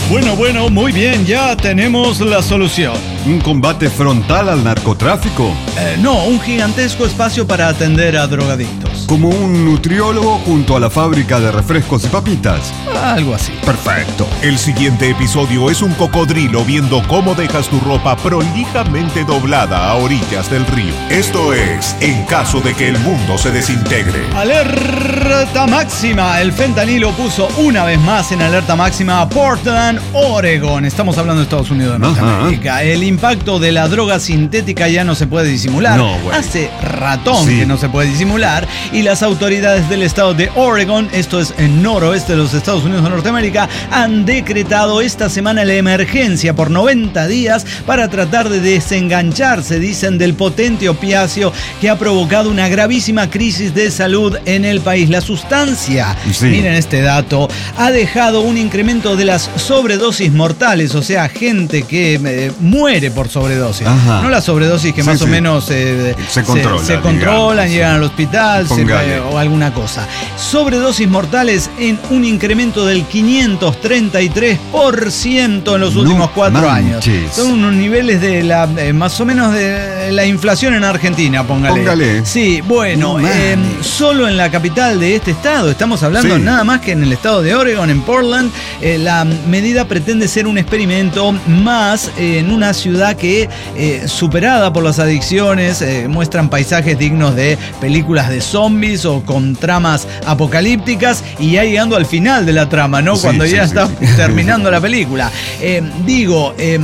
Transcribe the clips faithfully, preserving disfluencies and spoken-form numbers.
Bueno, bueno, muy bien, ya tenemos la solución. ¿Un combate frontal al narcotráfico? Eh, no, un gigantesco espacio para atender a drogadictos. Como un nutriólogo junto a la fábrica de refrescos y papitas. Algo así. Perfecto. El siguiente episodio es un cocodrilo viendo cómo dejas tu ropa prolijamente doblada a orillas del río. Esto es En caso de que el mundo se desintegre. Alerta máxima. El fentanilo puso una vez más en alerta máxima a Portland, Oregon. Estamos hablando de Estados Unidos de Norteamérica. Ajá. El impacto de la droga sintética ya no se puede disimular. No, bueno. Hace ratón sí. que no se puede disimular. Y las autoridades del estado de Oregon, esto es en noroeste de los Estados Unidos de Norteamérica, han decretado esta semana la emergencia por noventa días para tratar de desengancharse, dicen, del potente opiáceo que ha provocado una gravísima crisis de salud en el país. La sustancia, sí. miren este dato, ha dejado un incremento de las sobredosis mortales, o sea, gente que eh, muere por sobredosis. Ajá. No la sobredosis que sí, más sí. o menos eh, se, controla, se, se controlan, digamos, llegan sí. al hospital se, eh, o alguna cosa. Sobredosis mortales en un incremento del quinientos treinta y tres por ciento en los no últimos cuatro manches. años. Son unos niveles de la eh, más o menos de la inflación en Argentina, póngale. Póngale. Sí, bueno, no eh, solo en la capital de este estado, estamos hablando sí. nada más que en el estado de Oregon, en Portland, eh, la medida pretende ser un experimento más eh, en una ciudad que, eh, superada por las adicciones, eh, muestran paisajes dignos de películas de zombies o con tramas apocalípticas, y ya llegando al final de la trama, ¿no? Sí, Cuando sí, ya sí. está terminando la película. Eh, digo, eh,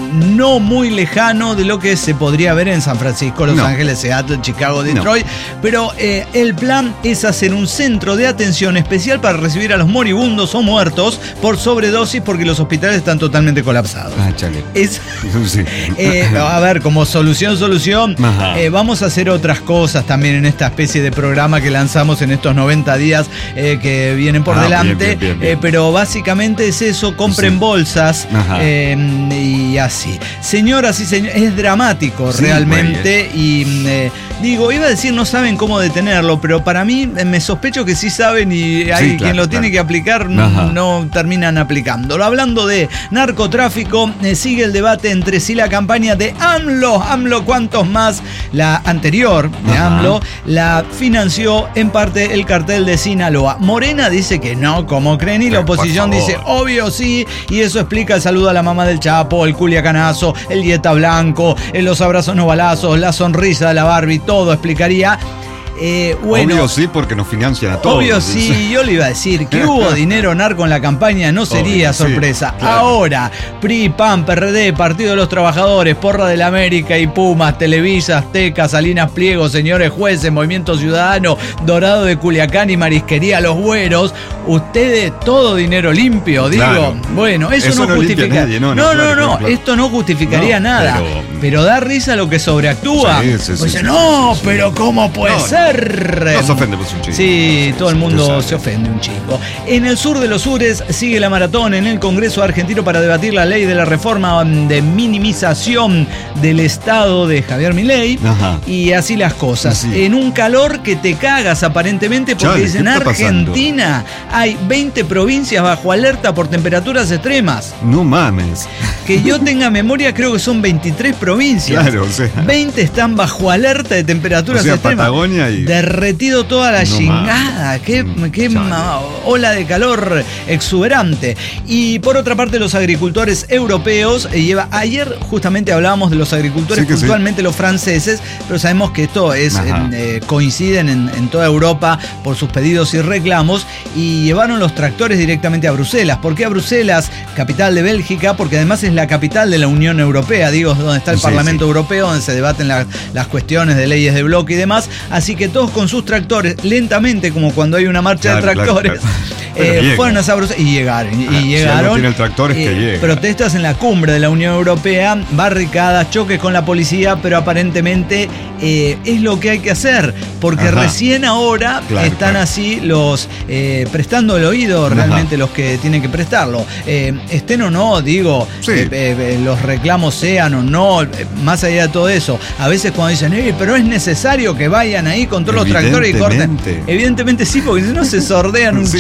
no muy lejano de lo que se podría ver en San Francisco, Los no. Ángeles, Seattle, Chicago, Detroit, no. pero eh, el plan es hacer un centro de atención especial para recibir a los moribundos o muertos por sobredosis porque los hospitales están totalmente colapsados. Ah, chale. Es, sí. eh, a ver, como solución, solución, eh, vamos a hacer otras cosas también en esta especie de programa que lanzamos en estos noventa días eh, que vienen por ah, delante, bien, bien, bien, bien. Eh, pero básicamente es eso, compren sí. bolsas eh, y así. Sí. Señoras y señores, es dramático sí, realmente y eh, digo, iba a decir no saben cómo detenerlo, pero para mí me sospecho que sí saben y hay sí, claro, quien lo claro. tiene que aplicar, Ajá. no terminan aplicándolo. Hablando de narcotráfico, eh, sigue el debate entre si la campaña de AMLO, AMLO cuántos más, la anterior de Ajá. AMLO, la financió en parte el cartel de Sinaloa. Morena dice que no, como creen, y la oposición dice obvio sí, y eso explica el saludo a la mamá del Chapo, el Culiacán, el dieta blanco, los abrazos no balazos, la sonrisa de la Barbie, todo explicaría. Eh, bueno, obvio sí, porque nos financian a todos. Obvio sí, yo le iba a decir que hubo dinero narco en la campaña, no sería obvio, sorpresa. Sí, claro. Ahora, P R I, P A N, P R D, Partido de los Trabajadores, Porra de la América y Pumas, Televisa, Azteca, Salinas Pliego, Señores Jueces, Movimiento Ciudadano, Dorado de Culiacán y Marisquería Los Güeros, ustedes todo dinero limpio, digo. Claro. Bueno, eso, eso no, no justifica. Nadie, no, no, no, claro, no, no claro. esto no justificaría no, nada. Pero... pero da risa lo que sobreactúa. Sí, sí, sí, pues, sí, no, sí, sí, pero ¿cómo puede no, ser? No se ofende pues un chico. Sí, todo el mundo se ofende un chico. En el sur de los sures sigue la maratón en el Congreso argentino para debatir la ley de la reforma de minimización del Estado de Javier Milei. Ajá. Y así las cosas. Sí. En un calor que te cagas aparentemente porque Chale, dicen Argentina pasando? Hay veinte provincias bajo alerta por temperaturas extremas. No mames. Que yo tenga memoria, creo que son veintitrés provincias. Claro, o sea. veinte están bajo alerta de temperaturas o sea, extremas. Patagonia y... derretido toda la no chingada, más. qué, qué ma, ola de calor exuberante. Y por otra parte, los agricultores europeos, eh, lleva, ayer justamente hablábamos de los agricultores, sí puntualmente sí. los franceses, pero sabemos que esto es eh, coinciden en, en toda Europa por sus pedidos y reclamos, y llevaron los tractores directamente a Bruselas. ¿Por qué a Bruselas, capital de Bélgica? Porque además es la capital de la Unión Europea, digo, donde está el sí, Parlamento sí. Europeo, donde se debaten la, las cuestiones de leyes de bloque y demás, así que todos con sus tractores, lentamente, como cuando hay una marcha claro, de tractores, claro, claro. Eh, fueron a Sabrosa y llegaron. Y, ah, y llegaron. Si tiene el tractor, es eh, que llega. Protestas en la cumbre de la Unión Europea, barricadas, choques con la policía, pero aparentemente eh, es lo que hay que hacer, porque Ajá. recién ahora claro, están claro. así los eh, prestando el oído, Ajá. realmente los que tienen que prestarlo. Eh, estén o no, digo, sí. eh, eh, los reclamos sean o no, eh, más allá de todo eso, a veces cuando dicen, eh, pero es necesario que vayan ahí con todos los tractores y corten. Evidentemente sí, porque si no se sordean un sí, chingo. Güey.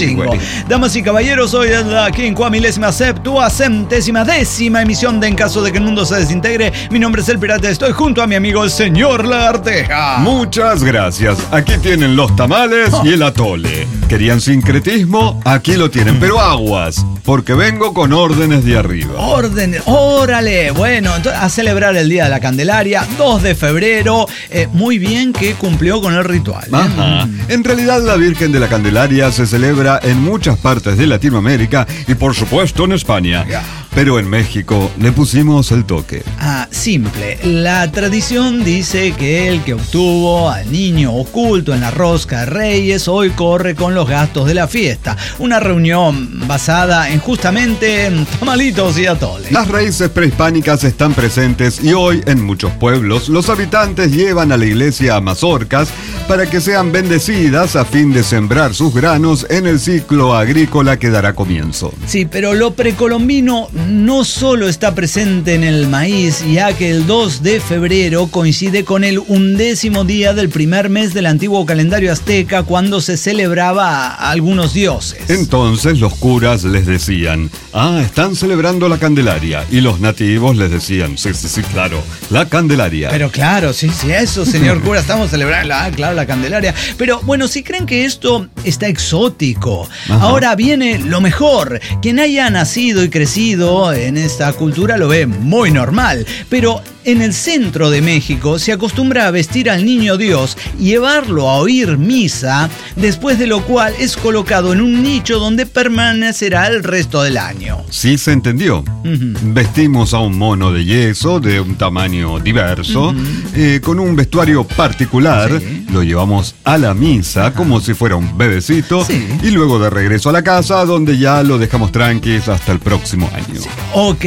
Damas y caballeros, hoy es la quincuamilésima septuagésima décima emisión de En Caso de que el Mundo se Desintegre. Mi nombre es El Pirata, estoy junto a mi amigo el señor Lagarteja. Muchas gracias. Aquí tienen los tamales y el atole. ¿Querían sincretismo? Aquí lo tienen, pero aguas, porque vengo con órdenes de arriba. Órdenes, órale. Bueno, entonces, a celebrar el Día de la Candelaria, dos de febrero. Eh, muy bien que cumplió con el ritual. ¿eh? Ajá. En realidad, la Virgen de la Candelaria se celebra en muchas partes de Latinoamérica y, por supuesto, en España. Ya. Pero en México le pusimos el toque. Ah, simple. La tradición dice que el que obtuvo al niño oculto en la rosca de Reyes hoy corre con los gastos de la fiesta. Una reunión basada en justamente en tamalitos y atole. Las raíces prehispánicas están presentes y hoy en muchos pueblos los habitantes llevan a la iglesia a mazorcas para que sean bendecidas a fin de sembrar sus granos en el ciclo agrícola que dará comienzo. Sí, pero lo precolombino no solo está presente en el maíz, ya que el dos de febrero coincide con el undécimo día del primer mes del antiguo calendario azteca, cuando se celebraba a algunos dioses. Entonces los curas les decían, ah, están celebrando la Candelaria. Y los nativos les decían, sí, sí, sí, claro, la Candelaria. Pero claro, sí, sí, eso, señor cura, estamos celebrando, ah, claro, la Candelaria. Pero bueno, si creen que esto está exótico, ajá, ahora viene lo mejor. Quien haya nacido y crecido en esta cultura lo ve muy normal, pero en el centro de México se acostumbra a vestir al niño Dios y llevarlo a oír misa, después de lo cual es colocado en un nicho donde permanecerá el resto del año. Sí, se entendió. Uh-huh. Vestimos a un mono de yeso de un tamaño diverso, uh-huh, eh, con un vestuario particular, sí, lo llevamos a la misa, uh-huh, como si fuera un bebecito, sí, y luego de regreso a la casa, donde ya lo dejamos tranquilos hasta el próximo año. Sí. Ok,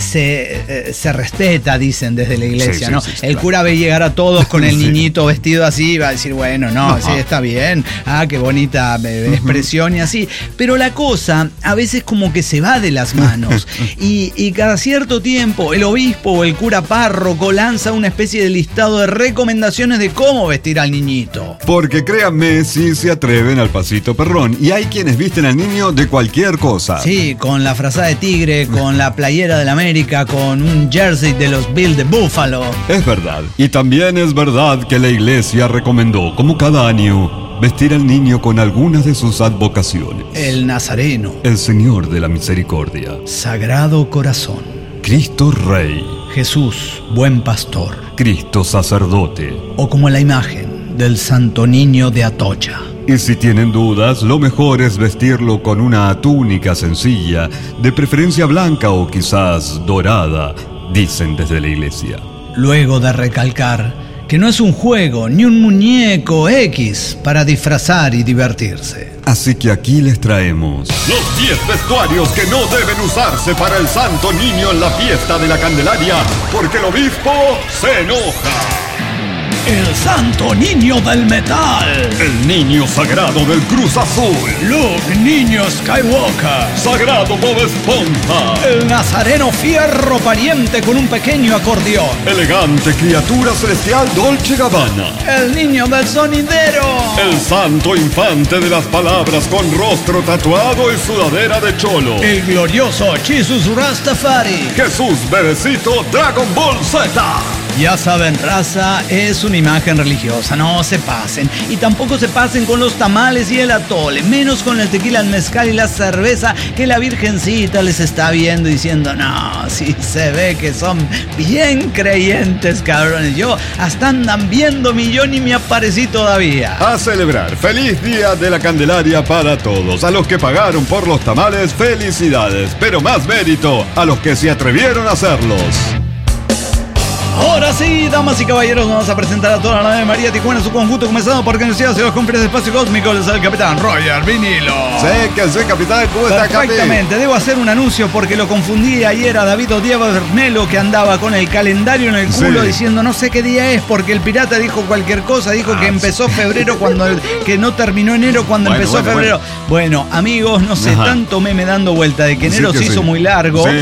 se, eh, se respeta, dicen desde la iglesia, sí, ¿no? Sí, sí, el claro. cura ve llegar a todos con el niñito, sí, vestido así, va a decir, bueno, no, uh-huh, sí, está bien, ah, qué bonita eh, uh-huh, expresión y así. Pero la cosa a veces como que se va de las manos y, y cada cierto tiempo el obispo o el cura párroco lanza una especie de listado de recomendaciones de cómo vestir al niñito. Porque créanme, sí se atreven al pasito perrón, y hay quienes visten al niño de cualquier cosa. Sí, con la frazada de tigre, con la playera del América, con un jersey de los Bills de Buffalo. Es verdad. Y también es verdad que la iglesia recomendó, como cada año, vestir al niño con algunas de sus advocaciones. El Nazareno, el Señor de la Misericordia, Sagrado Corazón, Cristo Rey, Jesús, Buen Pastor, Cristo Sacerdote, o como la imagen del Santo Niño de Atocha. Y si tienen dudas, lo mejor es vestirlo con una túnica sencilla, de preferencia blanca o quizás dorada, dicen desde la iglesia. Luego de recalcar que no es un juego ni un muñeco X para disfrazar y divertirse. Así que aquí les traemos los diez vestuarios que no deben usarse para el Santo Niño en la fiesta de la Candelaria, porque el obispo se enoja. El Santo Niño del Metal. El Niño Sagrado del Cruz Azul. Luke, Niño Skywalker. Sagrado Bob Esponja. El Nazareno Fierro Pariente con un pequeño acordeón. Elegante criatura celestial Dolce Gabbana. El Niño del Sonidero. El Santo Infante de las Palabras con rostro tatuado y sudadera de cholo. El glorioso Jesus Rastafari. Jesús Bebecito Dragon Ball Z. Ya saben, raza, es una imagen religiosa, no se pasen. Y tampoco se pasen con los tamales y el atole, menos con el tequila, el mezcal y la cerveza, que la virgencita les está viendo diciendo, no, sí se ve que son bien creyentes, cabrones. Yo, hasta andan viendo mi yo ni me aparecí todavía. A celebrar, feliz Día de la Candelaria para todos. A los que pagaron por los tamales, felicidades, pero más mérito a los que se atrevieron a hacerlos. Ahora sí, damas y caballeros, vamos a presentar a toda la nave de María Tijuana en su conjunto, comenzando por conocidos y los cumplidos del espacio cósmico. Les da el capitán Roger Vinilo. Sí, que sí, capitán, ¿cómo está, Capi? Perfectamente, debo hacer un anuncio porque lo confundí ayer a David Diego Bernelo, que andaba con el calendario en el culo, sí, diciendo no sé qué día es, porque el pirata dijo cualquier cosa, dijo ah, que empezó febrero cuando el, que no terminó enero cuando bueno, empezó bueno, febrero. Bueno. bueno, amigos, no sé, Ajá. tanto meme dando vuelta de que enero sí, que se hizo sí. muy largo, sí.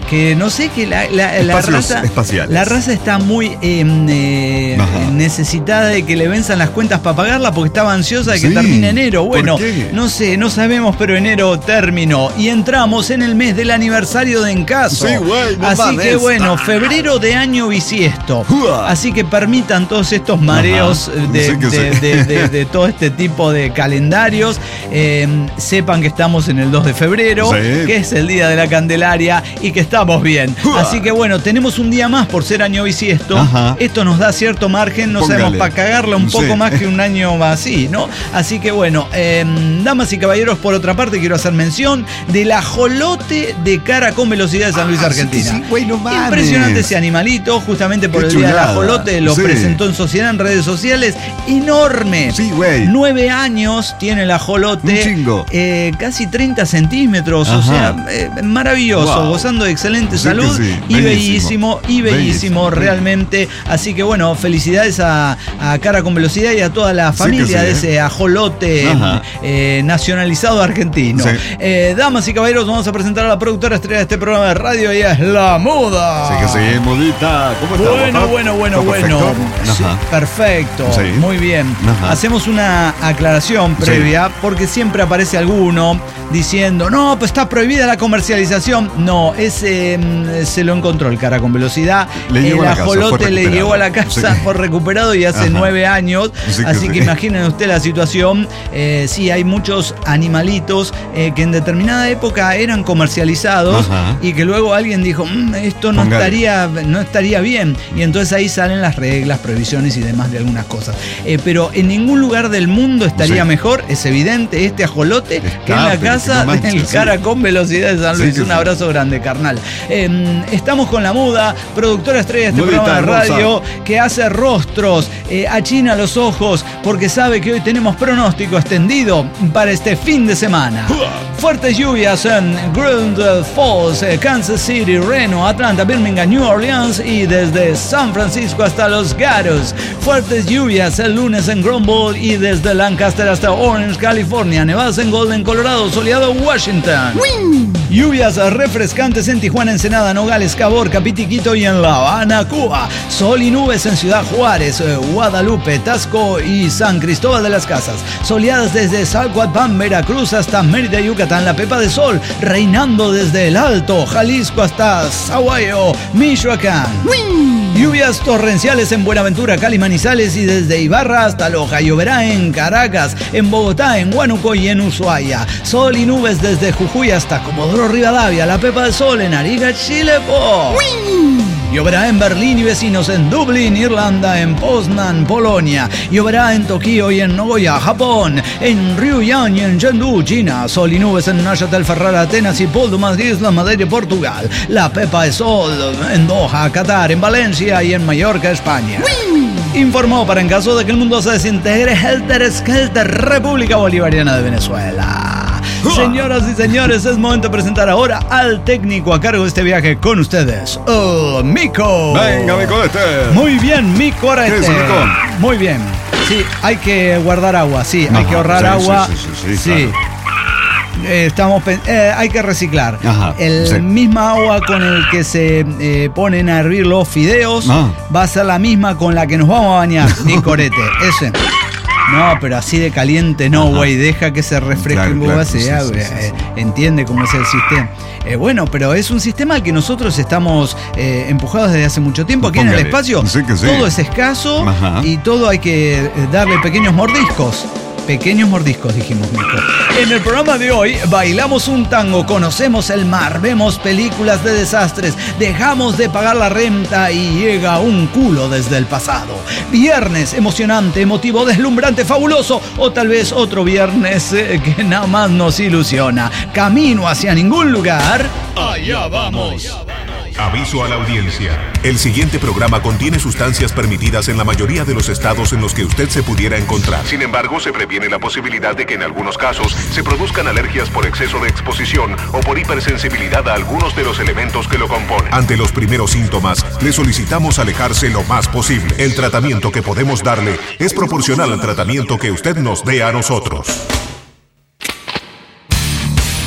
que no sé, que la, la, la raza espaciales. La raza está muy eh, eh, necesitada de que le venzan las cuentas para pagarla porque estaba ansiosa de que sí. termine enero. Bueno, no sé, no sabemos, pero enero terminó y entramos en el mes del aniversario de Encaso. Sí, güey, no Así que bueno, febrero de año bisiesto. Así que permitan todos estos mareos de, sí de, sí. de, de, de, de todo este tipo de calendarios. Eh, sepan que estamos en el dos de febrero, sí. que es el día de la Candelaria y que estamos bien. Así que bueno, tenemos un día más por ser año bisiesto. Ajá. Esto nos da cierto margen, no Póngale. sabemos para cagarla un poco sí. más que un año así, ¿no? Así que bueno, eh, damas y caballeros, por otra parte quiero hacer mención del ajolote de cara con velocidad de San Luis, ah, Argentina. Sí, sí, güey, no mames. Impresionante ese animalito, justamente por Qué el chulada. día del ajolote, lo sí. presentó en sociedad, en redes sociales, enorme. Sí, güey. Nueve años tiene el ajolote. Un chingo. Eh, casi treinta centímetros, Ajá. o sea, eh, maravilloso, wow. gozando de excelente sí salud sí. y bellísimo, bellísimo y bellísimo, bellísimo realmente. Así que bueno, felicidades a, a Cara con Velocidad y a toda la familia sí sí, de ese ajolote eh, nacionalizado argentino. Sí. Eh, damas y caballeros, vamos a presentar a la productora estrella de este programa de radio, ella es La Muda. Sí que sí, Mudita. ¿Cómo estás? Bueno, bueno, bueno, bueno. Perfecto. Sí, perfecto. Sí. Muy bien. Ajá. Hacemos una aclaración previa sí. porque siempre aparece alguno diciendo, no, pues está prohibida la comercialización. No, ese eh, se lo encontró el Cara con Velocidad. Le el ajolote casa, le llegó a la casa sí. por recuperado y hace Ajá. nueve años. Sí que así sí. que imaginen usted la situación. Eh, sí, hay muchos animalitos eh, que en determinada época eran comercializados Ajá. y que luego alguien dijo, mmm, esto no estaría, no estaría bien. Y entonces ahí salen las reglas, prohibiciones y demás de algunas cosas. Eh, pero en ningún lugar del mundo estaría sí. mejor, es evidente, este ajolote Está, que en la casa no del Cara sí. con Velocidad de San Luis. Sí, Un abrazo sí. grande, carnal. Eh, estamos con La Muda, productora estrella de este Mudita programa de radio, hermosa. que hace rostros, eh, achina los ojos, porque sabe que hoy tenemos pronóstico extendido para este fin de semana. Fuertes lluvias en Grand Falls, Kansas City, Reno, Atlanta, Birmingham, New Orleans y desde San Francisco hasta Los Gatos. Fuertes lluvias el lunes en Grumble y desde Lancaster hasta Orange, California. Nevadas en Golden, Colorado, soleado Washington. ¡Wing! Lluvias refrescantes en Tijuana, Ensenada, Nogales, Caborca, Pitiquito y en La Habana, Cuba. Sol y nubes en Ciudad Juárez, Guadalupe, Tasco y San Cristóbal de las Casas. Soleadas desde Salcuatán, Veracruz hasta Mérida, Yucatán. La Pepa de Sol reinando desde el Alto Jalisco hasta Sahuayo, Michoacán. ¡Wing! Lluvias torrenciales en Buenaventura, Cali, Manizales y desde Ibarra hasta Loja. Lloverá en Caracas, en Bogotá, en Huánuco y en Ushuaia. Sol y nubes desde Jujuy hasta Comodoro Rivadavia. La Pepa de Sol en Arica, Chile. Po. Lloverá en Berlín y vecinos, en Dublín, Irlanda, en Poznan, Polonia. Lloverá en Tokio y en Nagoya, Japón, en Ryuyang y en Chengdu, China. Sol y nubes en Neuchâtel, Ferrara, Atenas y Pol de Madrid, Isla Madeira, Portugal. La Pepa de Sol en Doha, Qatar, en Valencia y en Mallorca, España. ¡Wing! Informó para en caso de que el mundo se desintegre, Helter Skelter, República Bolivariana de Venezuela. Señoras y señores, es momento de presentar ahora al técnico a cargo de este viaje con ustedes, oh, Mico. Venga, Mico, este. Muy bien, Mico, este. ¿Qué es, Mico? Muy bien. Sí, hay que guardar agua, sí, Ajá, hay que ahorrar sí, agua. Sí, sí, sí, sí, sí. Claro. Eh, estamos eh, hay que reciclar. Ajá, el sí. misma agua con el que se eh, ponen a hervir los fideos ah. va a ser la misma con la que nos vamos a bañar, Nicorete. Ese. No, pero así de caliente no, güey. Deja que se refresque claro, un poco claro, sí, agua. Sí, sí, sí. Entiende cómo es el sistema. Eh, bueno, pero es un sistema al que nosotros estamos eh, empujados desde hace mucho tiempo. Aquí Póngale. en el espacio sí sí. todo es escaso Ajá. y todo hay que darle pequeños mordiscos. Pequeños mordiscos, dijimos, Mico. En el programa de hoy bailamos un tango, conocemos el mar, vemos películas de desastres, dejamos de pagar la renta y llega un culo desde el pasado. Viernes emocionante, emotivo, deslumbrante, fabuloso, o tal vez otro viernes eh, que nada más nos ilusiona. Camino hacia ningún lugar. Allá vamos. Aviso a la audiencia. El siguiente programa contiene sustancias permitidas en la mayoría de los estados en los que usted se pudiera encontrar. Sin embargo, se previene la posibilidad de que en algunos casos se produzcan alergias por exceso de exposición o por hipersensibilidad a algunos de los elementos que lo componen. Ante los primeros síntomas, le solicitamos alejarse lo más posible. El tratamiento que podemos darle es proporcional al tratamiento que usted nos dé a nosotros.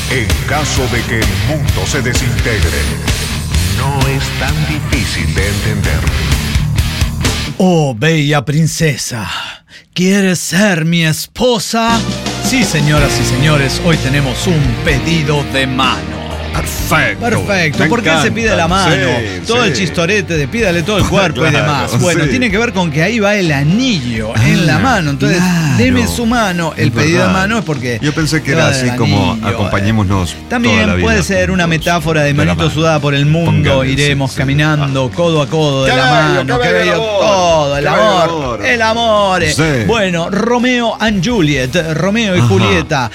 En caso de que el mundo se desintegre, no es tan difícil de entender. Oh, bella princesa, ¿quieres ser mi esposa? Sí, señoras y señores, hoy tenemos un pedido de mano. Perfecto. Perfecto. ¿Por qué se pide la mano? Sí, todo sí. El chistorete de pídale todo el cuerpo claro, y demás. Bueno, sí. Tiene que ver con que ahí va el anillo ah, en la mano. Entonces, claro. Deme su mano. El es pedido verdad. De mano es porque. Yo pensé que era así como acompañémonos. También toda la vida puede ser una metáfora de manito sudada por el mundo. Póngale, iremos sí, caminando sí. codo a codo de la mano. Que bello todo. El amor. El amor. Sí. Bueno, Romeo and Juliet. Romeo y Ajá. Julieta.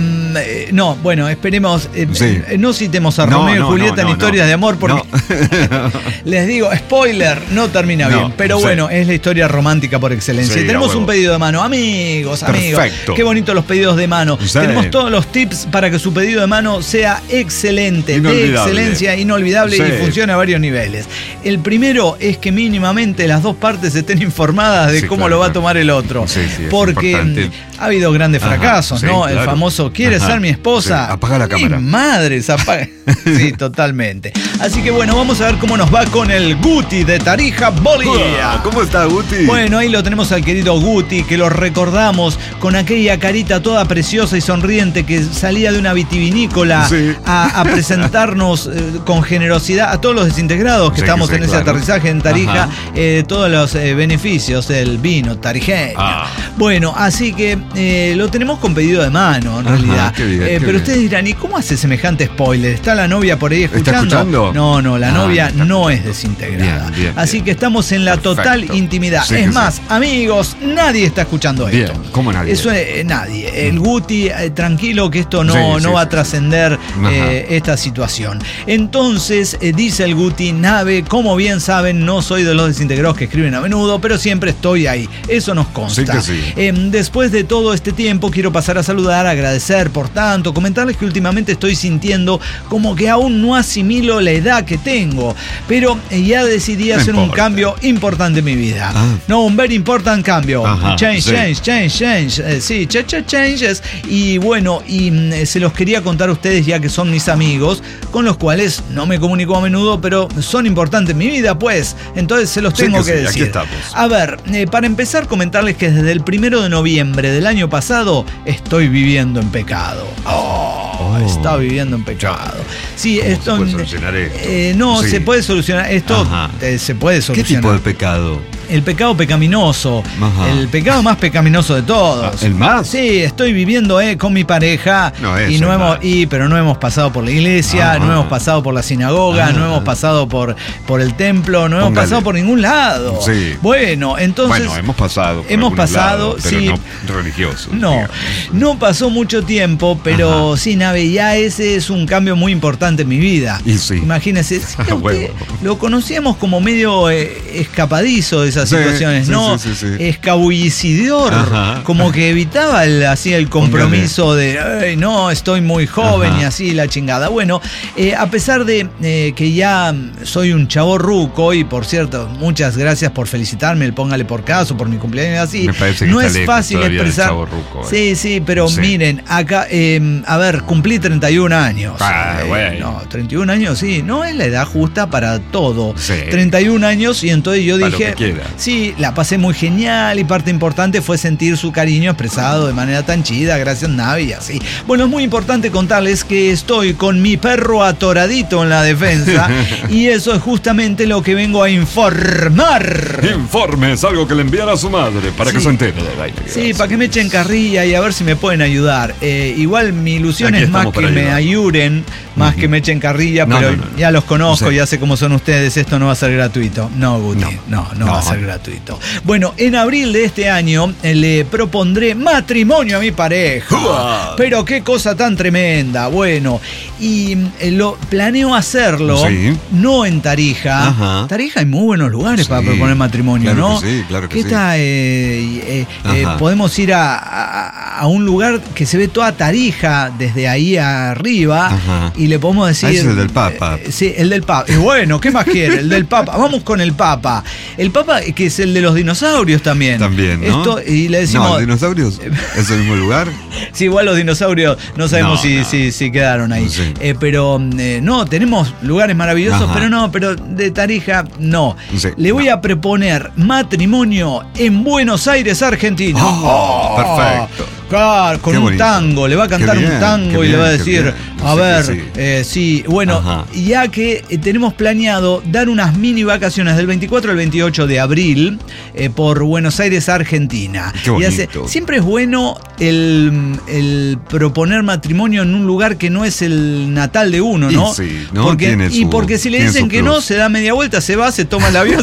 Eh, no, bueno, esperemos. Eh, sí. No citemos a no, Romeo no, y Julieta no, no, en historias no. de amor porque no. Les digo, spoiler, no termina no, bien. Pero sí. bueno, es la historia romántica por excelencia. Sí, y tenemos un pedido de mano. Amigos, amigos. Perfecto. Qué bonitos los pedidos de mano. Sí. Tenemos todos los tips para que su pedido de mano sea excelente, de excelencia, inolvidable sí. y funcione a varios niveles. El primero es que mínimamente las dos partes estén informadas de sí, cómo claro, lo va a tomar el otro. Sí, sí, porque ha habido grandes Ajá, fracasos, sí, ¿no? Claro. El famoso, ¿quieres Ajá, ser mi esposa? Sí. Apaga la cámara. Mi madre, se apaga. Sí, totalmente. Así que bueno, vamos a ver cómo nos va con el Guti de Tarija, Bolivia. ¿Cómo está, Guti? Bueno, ahí lo tenemos al querido Guti, que lo recordamos con aquella carita toda preciosa y sonriente que salía de una vitivinícola sí. a, a presentarnos eh, con generosidad a todos los desintegrados que sí, estamos que sí, en claro. ese aterrizaje en Tarija, eh, todos los eh, beneficios del vino tarijeño. Ah. Bueno, así que eh, lo tenemos con pedido de mano, en Ajá, realidad. Qué bien, eh, qué pero bien. Ustedes dirán, ¿y cómo hace semejante spoiler? ¿Está la novia por ahí escuchando? ¿Está escuchando? No, no, la ah, novia no es desintegrada. Bien, bien, Así bien. que estamos en la Perfecto. total intimidad. Sí, es más, sí. amigos, nadie está escuchando bien. esto. ¿Cómo nadie? Eso es, nadie. El Guti, eh, tranquilo que esto no, sí, no sí, va sí, a trascender eh, esta situación. Entonces, eh, dice el Guti, Nave, como bien saben, no soy de los desintegrados que escriben a menudo, pero siempre estoy ahí. Eso nos consta. Sí sí. Eh, después de todo este tiempo, quiero pasar a saludar, agradecer por tanto, comentarles que últimamente estoy sintiendo como que aún no asimilo la edad que tengo, pero ya decidí hacer no un cambio importante en mi vida. Ah. No, un very important cambio. Ajá, change, sí. change, change, change. Eh, sí, ch ch changes. Y bueno, y mm, se los quería contar a ustedes ya que son mis amigos, con los cuales no me comunico a menudo, pero son importantes en mi vida, pues. Entonces se los tengo sí, que, que sí, decir. Aquí estamos. A ver, eh, para empezar, comentarles que desde el primero de noviembre del año pasado estoy viviendo en pecado. Oh, oh. Está viviendo en pecado. Sí, esto. ¿Se puede solucionar esto? Eh, no, sí. se puede solucionar. Esto eh, se puede solucionar. ¿Qué tipo de pecado? El pecado pecaminoso. Ajá. El pecado más pecaminoso de todos. ¿El más? Sí, estoy viviendo eh, con mi pareja. No, y no hemos, y, pero no hemos pasado por la iglesia, Ajá. no hemos pasado por la sinagoga, Ajá. no hemos pasado por, por el templo, no Póngale. hemos pasado por ningún lado. Sí. Bueno, entonces. Bueno, hemos pasado. Por hemos pasado, lados, pero sí. no religiosos. No, digamos. no pasó mucho tiempo, pero Ajá. sí, Nave, ya ese es un cambio muy importante en mi vida. Y sí. Imagínense, lo conocíamos como medio eh, escapadizo de esas sí, situaciones, sí, ¿no? Sí, sí, sí. Escabullicidor, Ajá. como que evitaba el, así el compromiso Póngale. de, no, estoy muy joven Ajá. y así la chingada. Bueno, eh, a pesar de eh, que ya soy un chavo ruco, y por cierto, muchas gracias por felicitarme, el póngale por caso, por mi cumpleaños así. Me parece que no está es fácil expresar. Ruco, eh. Sí, sí, pero sí. miren, acá, eh, a ver, cumplí treinta y un años. Ah, eh, bueno. No, treinta y un años, sí, no es la edad justa para todo. Sí. treinta y un años, y entonces yo para dije, sí, la pasé muy genial, y parte importante fue sentir su cariño expresado de manera tan chida, gracias Navi, y así. Bueno, es muy importante contarles que estoy con mi perro atoradito en la defensa, y eso es justamente lo que vengo a informar. Informe es algo que le envían a su madre para sí. que se entere de la idea. Sí, para que me echen carrilla y a ver si me pueden ayudar. Eh, igual mi ilusión Aquí es más que me ayuren, más uh-huh. que me echen carrilla, no, pero no, no, no. ya los conozco, sí. ya sé cómo son ustedes, esto no va a ser gratuito. No, Guti, no, no, no, no va a ser gratuito. Bueno, en abril de este año eh, le propondré matrimonio a mi pareja. Uh-huh. Pero qué cosa tan tremenda. Bueno, y eh, lo planeo hacerlo, sí. no en Tarija. Uh-huh. Tarija hay muy buenos lugares sí. para proponer matrimonio, claro ¿no? Que sí, claro que ¿Qué sí. está? Eh, eh, eh, podemos ir a, a, a un lugar que se ve toda Tarija desde ahí arriba. Ajá. Y le podemos decir. Ah, ese es el del Papa. Eh, sí, el del Papa. Y bueno, ¿qué más quiere? El del Papa. Vamos con el Papa. El Papa que es el de los dinosaurios también. También, ¿no? Esto, y le decimos, no, ¿dinosaurios? ¿Es el mismo lugar? Sí, igual los dinosaurios no sabemos no, si, no. Si, si quedaron ahí. Sí. Eh, pero eh, no, tenemos lugares maravillosos, Ajá. pero no, pero de Tarija no. Sí, le voy no. a proponer matrimonio en Buenos Aires, Argentina. Oh, perfecto. Claro, con Qué un bonito. tango, le va a cantar Qué bien, un tango qué y le va a bien, qué decir, bien. a Sí, ver, sí. Eh, sí, bueno, Ajá. ya que eh, tenemos planeado dar unas mini vacaciones del veinticuatro al veintiocho de abril eh, por Buenos Aires, Argentina. Qué Y hace- bonito. siempre es bueno el, el proponer matrimonio en un lugar que no es el natal de uno, Y ¿no? sí, ¿no? Porque, Tiene y su- porque si le tiene dicen su que no, plus. se da media vuelta, se va, se toma el avión.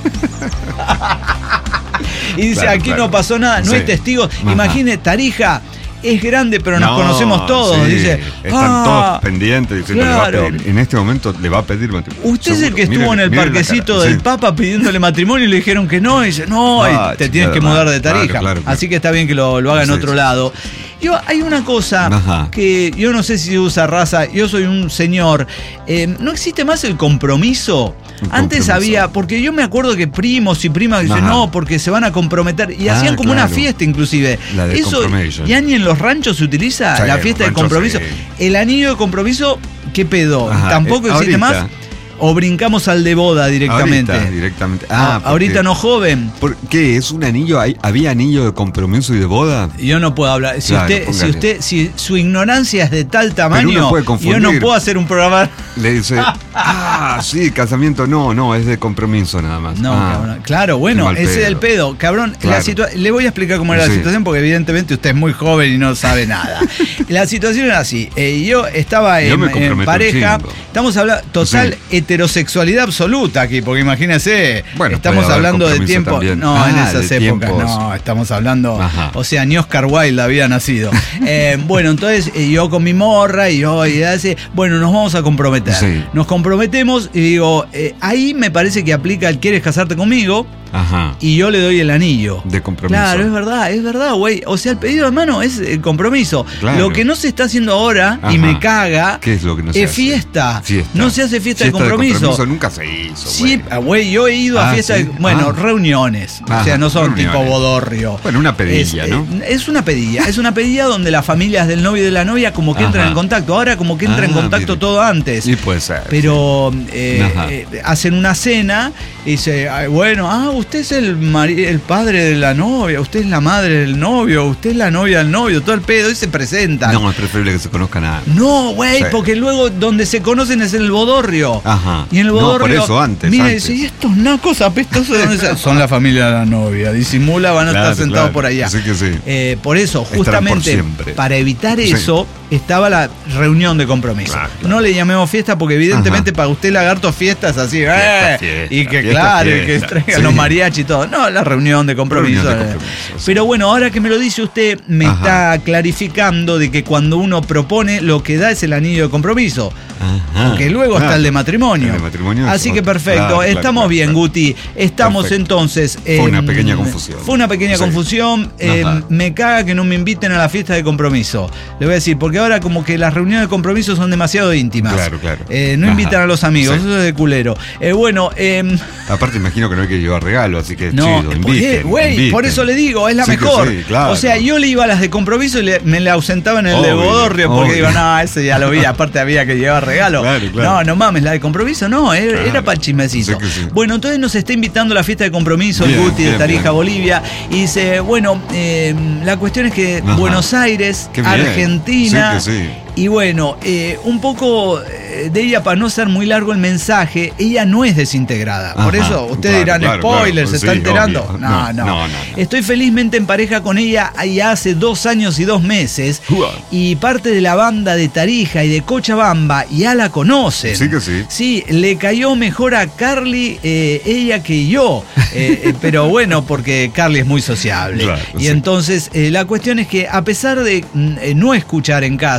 Y dice, Claro, aquí claro. no pasó nada, no Sí. hay testigos. Ajá. Imagine, Tarija es grande, pero nos No, conocemos todos. sí, Dice, están ah, todos pendientes diciendo le va a claro. pedir. En este momento le va a pedir matrimonio. Usted es el Seguro. que estuvo Miren- en el miren la parquecito cara. del Sí. Papa pidiéndole matrimonio y le dijeron que no. Y dice, no, y Ah, te chica tienes de que madre. mudar de Tarija. Claro, claro, claro. Así que está bien que lo, lo haga en Sí, otro sí. lado. Yo, hay una cosa Ajá. que yo no sé si usa raza, yo soy un señor. Eh, ¿No existe más el compromiso? Un Antes compromiso. había, porque yo me acuerdo que primos y primas dicen, Ajá. no, porque se van a comprometer. Y Ah, hacían como una claro. fiesta inclusive. La de Eso compromission. ya ni en los ranchos se utiliza Sí, la en fiesta de los ranchos, compromiso. sí. El anillo de compromiso, ¿qué pedo? Ajá, Tampoco eh, existe ahorita. más. O brincamos al de boda directamente. Ahorita, directamente. Ah, Ah, ahorita porque- no joven. ¿Por qué? ¿Es un anillo? ¿Hay- ¿Había anillo de compromiso y de boda? Yo no puedo hablar. Si Claro, usted, si póngale. usted, si su ignorancia es de tal tamaño, uno puede yo confundir. no puedo hacer un programa. Le dice, ah, sí, casamiento. No, no, es de compromiso nada más. No, Ah, cabrón. Claro, bueno, qué mal ese es el pedo. pedo. Cabrón, la Claro. situa- le voy a explicar cómo era la Sí. situación porque evidentemente usted es muy joven y no sabe nada. La situación era así. eh, yo estaba Yo en, me en comprometo pareja. un chingo. Estamos hablando total Sí. heterosexualidad absoluta aquí, porque imagínese, Bueno, estamos puede haber hablando de compromiso tiempo. también. No, Ah, en esas de épocas, tiempos. no, estamos hablando. Ajá. O sea, ni Oscar Wilde había nacido. Eh, bueno, entonces eh, yo con mi morra y yo y hace, bueno, nos vamos a comprometer. Sí. Nos comprometemos y digo, eh, ahí me parece que aplica el ¿quieres casarte conmigo? Ajá. Y yo le doy el anillo. De compromiso. Claro, es verdad, es verdad, güey. O sea, el pedido de mano es el compromiso. Claro. Lo que no se está haciendo ahora, Ajá. y me caga, ¿Qué es lo que no se es hace? fiesta. Fiesta. No se hace fiesta, de compromiso. Nunca se hizo, Sí, güey. ah, güey, yo he ido a Ah, fiestas, ¿sí? de- bueno, Ah. reuniones. o Ajá, sea, no son reuniones. tipo bodorrio. Bueno, una pedilla, es, ¿no? eh, Es una pedilla, es una pedilla donde las familias del novio y de la novia como que entran Ajá. en contacto. Ahora como que entra en Ah, contacto mire. todo antes. Sí, puede ser. Pero eh, Ajá. eh, hacen una cena y dice, "Ay, bueno, ah, usted es el, mari- el padre de la novia, usted es la madre del novio, usted es la novia del novio, todo el pedo", y se presentan. No, es preferible que se conozcan a... No, güey, Sí. porque luego donde se conocen es en el bodorrio. Ajá. Y en el No, bodorrio. por eso, antes, Mira, antes. dice, ¿y estos nacos apestosos de dónde salen?" Son la familia de la novia. Disimula, van a Claro, estar sentados claro. por allá. Así que sí. Eh, por eso, Estarán por justamente, siempre. para evitar Sí. eso, estaba la reunión de compromiso. Claro, claro. No le llamemos fiesta porque evidentemente Ajá. para usted lagarto fiestas así, Fiesta, eh, fiesta, y que fiesta, claro, y que fiesta. traigan Sí. los mariachi y todo. No, la reunión de compromiso. Reunión de eh. compromiso, sí. Pero bueno, ahora que me lo dice usted, me Ajá. está clarificando de que cuando uno propone, lo que da es el anillo de compromiso. Ajá. Que luego Claro. está el de matrimonio. El de matrimonio es Así que otro. perfecto, Claro, claro, estamos claro, bien, claro. Guti. Estamos Perfecto. entonces. Fue una em, pequeña confusión. Fue una pequeña Sí. confusión. em, Ajá. me caga que no me inviten a la fiesta de compromiso. Le voy a decir, porque ahora como que las reuniones de compromiso son demasiado íntimas. Claro, claro. Eh, no Ajá. invitan a los amigos, Sí. eso es de culero. Eh, bueno, em, Aparte imagino que no hay que llevar regalo, así que no, chido, ¿por qué? inviten, Güey, inviten. por eso le digo, es la Sí que mejor. sí, claro. O sea, yo le iba a las de compromiso y le- me la ausentaba en el de Obvio, bodorrio porque obvio. digo, no, ese ya lo vi, aparte había que llevar regalo. Claro, claro. No, no mames, la de compromiso no, era, Claro. era para el chismecito. Sí que sí. Bueno, entonces nos está invitando a la fiesta de compromiso el Bien, Guti de bien, Tarija, bien. Bolivia, y dice, bueno, eh, la cuestión es que Ajá. Buenos Aires, Qué bien. Argentina. Sí que sí. Y bueno, eh, un poco eh, de ella, para no ser muy largo el mensaje, ella no es desintegrada. Por Ajá, eso ustedes claro, dirán, claro, spoilers, claro, ¿se está sí, enterando? obvio. No, No, no, no, no, no. Estoy felizmente en pareja con ella ya hace dos años y dos meses. Uah. Y parte de la banda de Tarija y de Cochabamba ya la conocen. Sí que sí. Sí, le cayó mejor a Carly eh, ella que yo. Eh, eh, pero bueno, porque Carly es muy sociable. Claro, y sí. entonces eh, la cuestión es que a pesar de mm, eh, no escuchar en caso,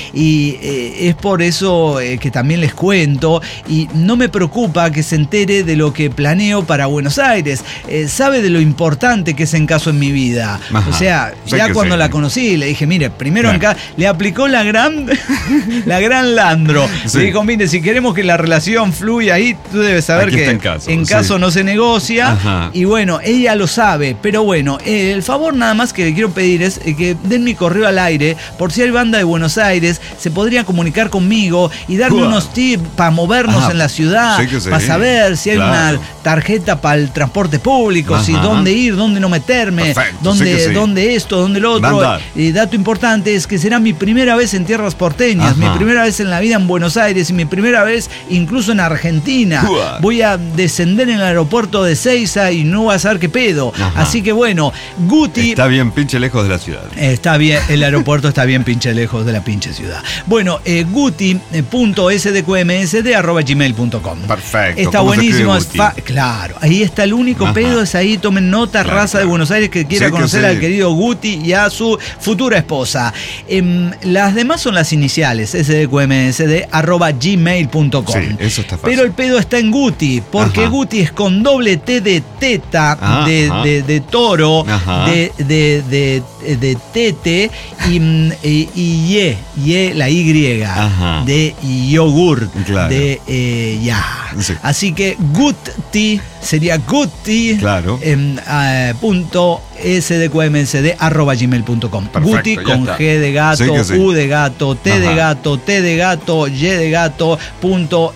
y eh, es por eso eh, que también les cuento, y no me preocupa que se entere de lo que planeo para Buenos Aires. Eh, sabe de lo importante que es Encaso en mi vida. Ajá. O sea, sé ya cuando sí. la conocí, le dije, mire, primero en casa, le aplicó la gran, la gran Landro. Sí. Le dijo, mire, si queremos que la relación fluya ahí, tú debes saber Aquí que en caso, en caso sí. no se negocia. Ajá. Y bueno, ella lo sabe, pero bueno, eh, el favor nada más que le quiero pedir es eh, que den mi correo al aire, por si hay banda de Buenos Aires, se podría comunicar conmigo y darme Uah. unos tips para movernos Ajá. en la ciudad, sí sí. para saber si hay claro. una tarjeta para el transporte público, Ajá. si dónde ir, dónde no meterme, Perfecto. dónde, sí sí. dónde esto, dónde lo otro. Y dato importante es que será mi primera vez en tierras porteñas, Ajá. mi primera vez en la vida en Buenos Aires y mi primera vez incluso en Argentina. Uah. Voy a descender en el aeropuerto de Seiza y no voy a saber qué pedo. Ajá. Así que bueno, Guti... Está bien pinche lejos de la ciudad. Está bien, el aeropuerto está bien pinche lejos de la pinche ciudad. Bueno, eh, guti punto s d q m s d arroba gmail punto com. Perfecto. Está buenísimo. Es fa- claro, ahí está el único Ajá. pedo, es ahí, tomen nota, claro, raza claro. de Buenos Aires que quiera sí, conocer que sí. al querido Guti y a su futura esposa. Eh, las demás son las iniciales, s d q m s d arroba gmail punto com. Sí, eso está fácil. Pero el pedo está en Guti, porque Ajá. Guti es con doble T de teta, ah, de, de, de toro, Ajá. de, de, de, de tete y, y, y ye, ye, la Y, Ajá. de yogur, claro. de eh, ya. Sí. Así que Guti sería Guti claro. eh, uh, punto sdqmsd arroba gmail punto com. Guti con G de gato, sí sí. U de gato, T Ajá. de gato, T de gato, Y de gato, punto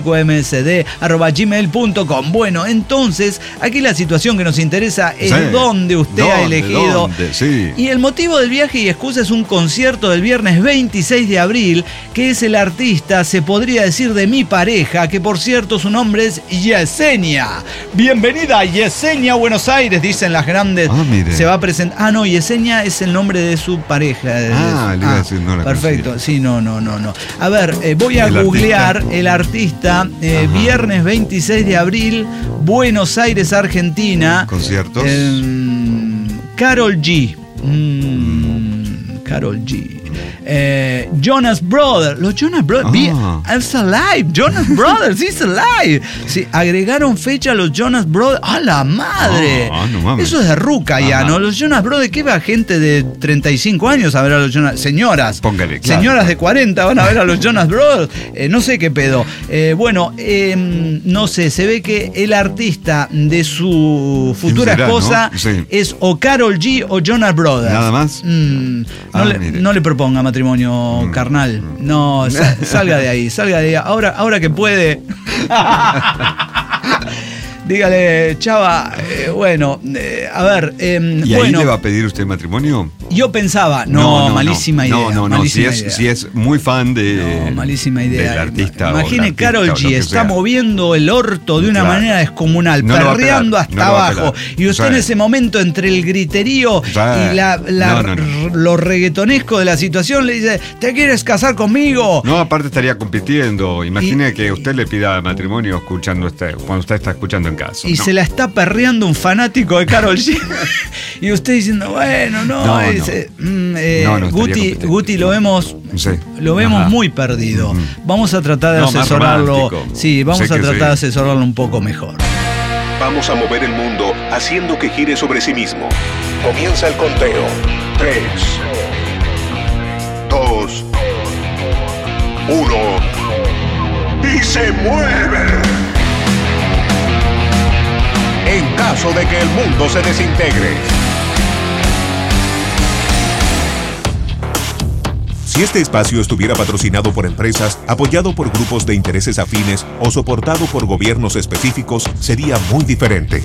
sdqmsd arroba gmail punto com. Bueno, entonces, aquí la situación que nos interesa es sí. dónde usted ¿Dónde, ha elegido. Dónde? Sí. Y el motivo del viaje y excusa es un concierto del viernes veintiséis de abril, que es el artista, se podría decir, de mi pareja, que por cierto su nombre es Yesenia. Bienvenida a Yesenia, Buenos Aires, dicen las grandes. Ah, mire. Se va a presentar. Ah, no, Yesenia es el nombre de su pareja. Ah, su... le iba a decir, no la Perfecto, conocí. sí, no, no, no, no. A ver, eh, voy a el googlear artista. el artista, eh, viernes veintiséis de abril, Buenos Aires, Argentina. ¿Conciertos? Eh, Karol G. Mm, Karol G. Eh, Jonas Brothers, los Jonas Brothers, ah. it's alive, Jonas Brothers, it's alive. Sí, agregaron fecha a los Jonas Brothers, ¡a la madre! Ah, no mames. Eso es de ruca ya, ¿no? Los Jonas Brothers, ¿qué va gente de treinta y cinco años a ver a los Jonas? Señoras, Póngale, claro. señoras de cuarenta van a ver a los Jonas Brothers, eh, no sé qué pedo. Eh, bueno, eh, no sé, se ve que el artista de su futura será, esposa ¿no? sí. es o Karol G o Jonas Brothers. ¿Nada más? Mm, no, ah, le, no le proponga matrimonio mm. carnal. No, sal, salga de ahí, salga de ahí. Ahora, ahora que puede. Dígale, chava, eh, bueno, eh, a ver. Eh, ¿Y bueno, ahí le va a pedir usted matrimonio? Yo pensaba, no, no, no malísima no, idea. No, no, no, malísima si, idea. es, si es muy fan de. No, malísima idea. Del artista. Imagine Karol G está sea. moviendo el orto de una claro. manera descomunal, no perreando hasta no abajo. Y usted sí. en ese momento, entre el griterío sí. y la, la, no, no, no. lo reggaetonesco de la situación, le dice: ¿te quieres casar conmigo? No, aparte estaría compitiendo. Imagine y, que usted le pida matrimonio escuchando este, cuando usted está escuchando en casa. Y no. se la está perreando un fanático de Karol G. Y usted diciendo, bueno, no, no, ese, no. Mm, eh, no, no Guti, Guti lo vemos, sí. lo vemos Ajá. muy perdido. Uh-huh. Vamos a tratar de no, asesorarlo. Sí, vamos sé a tratar sí. de asesorarlo un poco mejor. Vamos a mover el mundo haciendo que gire sobre sí mismo. Comienza el conteo. Tres, dos, uno. Y se mueve. En caso de que el mundo se desintegre. Si este espacio estuviera patrocinado por empresas, apoyado por grupos de intereses afines o soportado por gobiernos específicos, sería muy diferente.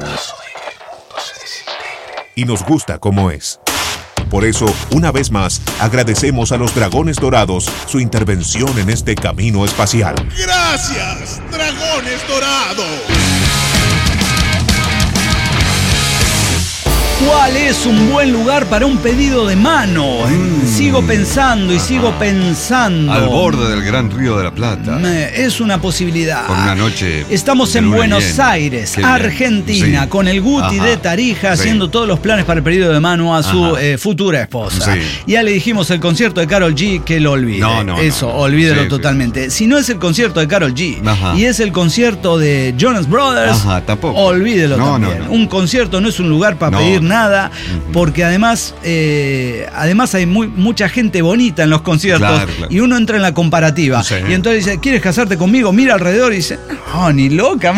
Y nos gusta como es. Por eso, una vez más, agradecemos a los Dragones Dorados su intervención en este camino espacial. ¡Gracias, Dragones Dorados! ¿Cuál es un buen lugar para un pedido de mano? Mm. Sigo pensando y Ajá. sigo pensando. Al borde del Gran Río de la Plata. Es una posibilidad. Por una noche. Estamos en Buenos llena. Aires, Qué Argentina, sí. con el Guti Ajá. de Tarija, sí. haciendo todos los planes para el pedido de mano a su eh, futura esposa. Sí. Ya le dijimos el concierto de Karol G, que lo olvide. No, no, Eso, no, no. olvídelo sí, totalmente. Sí. Si no es el concierto de Karol G Ajá. y es el concierto de Jonas Brothers, Ajá, tampoco. olvídelo no, también. No, no. Un concierto no es un lugar para no. pedir nada, uh-huh. porque además, eh, además hay muy, mucha gente bonita en los conciertos, claro, claro. y uno entra en la comparativa. Sí. Y entonces dice, ¿quieres casarte conmigo? Mira alrededor y dice, no, ni loca.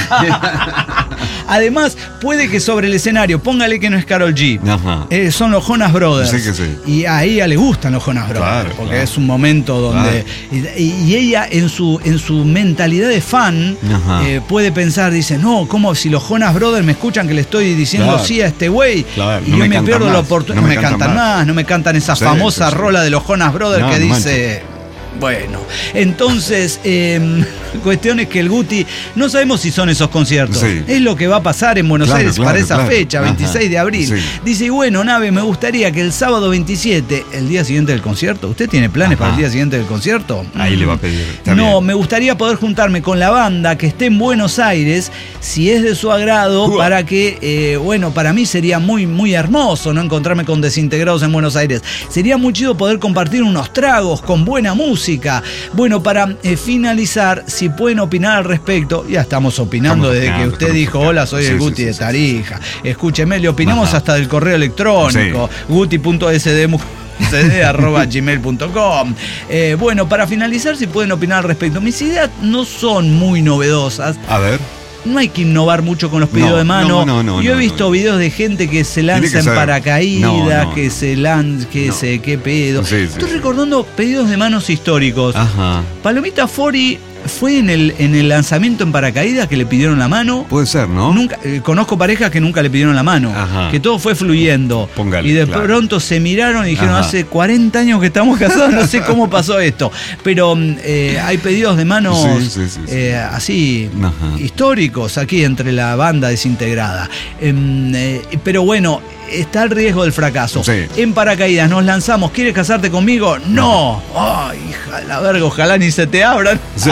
Además, puede que sobre el escenario, póngale que no es Karol G, eh, son los Jonas Brothers. Sí que sí. Y a ella le gustan los Jonas Brothers, claro, porque claro. es un momento donde... Claro. Y, y ella en su, en su mentalidad de fan eh, puede pensar, dice, no, ¿cómo si los Jonas Brothers me escuchan que le estoy diciendo claro. sí a este güey? Claro. Y no yo me, me pierdo más. la oportunidad. No, no me cantan, cantan más. más, no me cantan esa sí, famosa sí, sí. rola de los Jonas Brothers no, que no dice... Manches. Bueno, entonces, eh, cuestión es que el Guti, no sabemos si son esos conciertos. Sí. Es lo que va a pasar en Buenos claro, Aires claro, para esa claro. fecha, veintiséis de abril. Sí. Dice, bueno, Nave, me gustaría que el sábado veintisiete, el día siguiente del concierto, ¿usted tiene planes Ajá. para el día siguiente del concierto? Ahí mm. le va a pedir. No, bien. me gustaría poder juntarme con la banda que esté en Buenos Aires, si es de su agrado, uh. para que, eh, bueno, para mí sería muy, muy hermoso no encontrarme con desintegrados en Buenos Aires. Sería muy chido poder compartir unos tragos con buena música. Bueno, para eh, finalizar, si pueden opinar al respecto, ya estamos opinando estamos desde que usted dijo, opinando. Hola, soy sí, el Guti sí, de Tarija. Sí, sí. Escúcheme, le opinamos Ajá. hasta del correo electrónico, sí. guti punto s d c d arroba gmail punto com. Eh, bueno, para finalizar, si pueden opinar al respecto. Mis ideas no son muy novedosas. A ver. No hay que innovar mucho con los pedidos no, de mano. No, no, no, Yo he visto no, no. videos de gente que se lanza que en paracaídas, no, no, que se lanza, que no. se, qué pedo. Sí, Estoy sí, recordando pedidos de manos históricos. Ajá. Palomita Fori fue en el, en el lanzamiento en paracaídas que le pidieron la mano. Puede ser, ¿no? Nunca, eh, conozco parejas que nunca le pidieron la mano. Ajá. Que todo fue fluyendo. Póngale, y de claro. pronto se miraron y dijeron, Ajá. hace cuarenta años que estamos casados, no sé cómo pasó esto. Pero eh, hay pedidos de manos sí, sí, sí, sí. Eh, así Ajá. históricos aquí entre la banda desintegrada. Eh, eh, pero bueno, está el riesgo del fracaso. Sí. En paracaídas nos lanzamos, ¿quieres casarte conmigo? No. Ay, no. oh, hija de la verga, ojalá ni se te abran. Sí.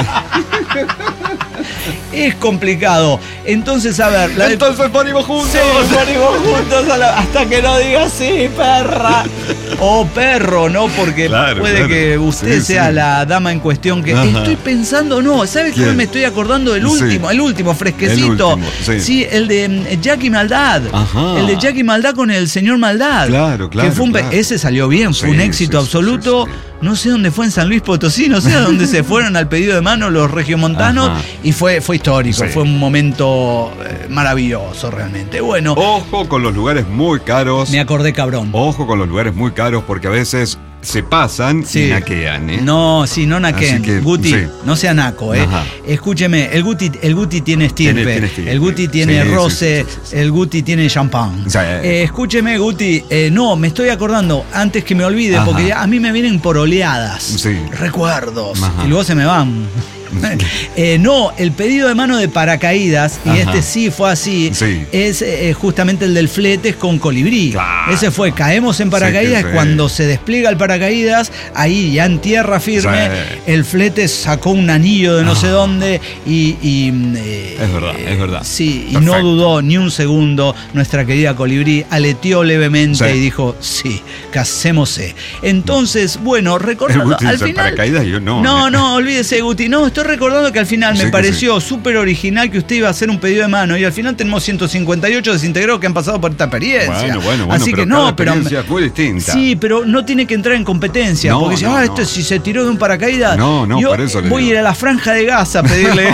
Es complicado. Entonces, a ver. La Entonces de... ponimos juntos. Sí, ponimos juntos a la... hasta que no digas sí, perra. O perro, ¿no? Porque claro, puede claro. que usted sí, sea sí. la dama en cuestión que Ajá. estoy pensando, no, ¿sabes qué? Me estoy acordando del último, sí. el último, fresquecito. El último, sí. sí, el de Jackie Maldad. Ajá. El de Jackie Maldad con el señor Maldad. Claro, claro. Que fue un... claro. Ese salió bien, fue sí, un éxito sí, absoluto. Sí, sí, sí. No sé dónde fue en San Luis Potosí, no sé a dónde se fueron al pedido de mano los regiomontanos. Ajá. Y fue, fue histórico, sí. fue un momento eh, maravilloso realmente. Bueno. Ojo con los lugares muy caros. Me acordé cabrón. Ojo con los lugares muy caros porque a veces se pasan sí. y naquean, ¿eh? No, sí, no naquean. Que, Guti, sí. no sea naco, ¿eh? Ajá. Escúcheme, el Guti, el Guti tiene estirpe, tiene, tiene estirpe. El Guti tiene sí, roce, sí, sí, sí. el Guti tiene champán. Sí. Eh, escúcheme, Guti, eh, no, me estoy acordando, antes que me olvide, Ajá. porque a mí me vienen por oleadas, sí. recuerdos, Ajá. y luego se me van. eh, no, el pedido de mano de paracaídas, y Ajá. este sí fue así, sí. es eh, justamente el del flete con colibrí. Claro. Ese fue, caemos en paracaídas, sí, cuando se despliega el paracaídas, ahí ya en tierra firme, sí. el flete sacó un anillo de no ah. sé dónde y... y eh, es verdad, es verdad. Sí, Perfecto. Y no dudó ni un segundo nuestra querida colibrí, aleteó levemente sí. y dijo, sí, casémosé. Entonces, bueno, recordando, al final... paracaídas yo no. No, no, olvídese, Guti, no, estoy recordando que al final sí, me pareció sí. súper original que usted iba a hacer un pedido de mano y al final tenemos ciento cincuenta y ocho desintegrados que han pasado por esta experiencia. Bueno, bueno, bueno. Así pero que no, pero. Es muy distinta. Sí, pero no tiene que entrar en competencia. No, porque si, no, ah, esto no. si se tiró de un paracaídas. No, no, yo por eso le voy digo. a ir a la Franja de Gaza a pedirle.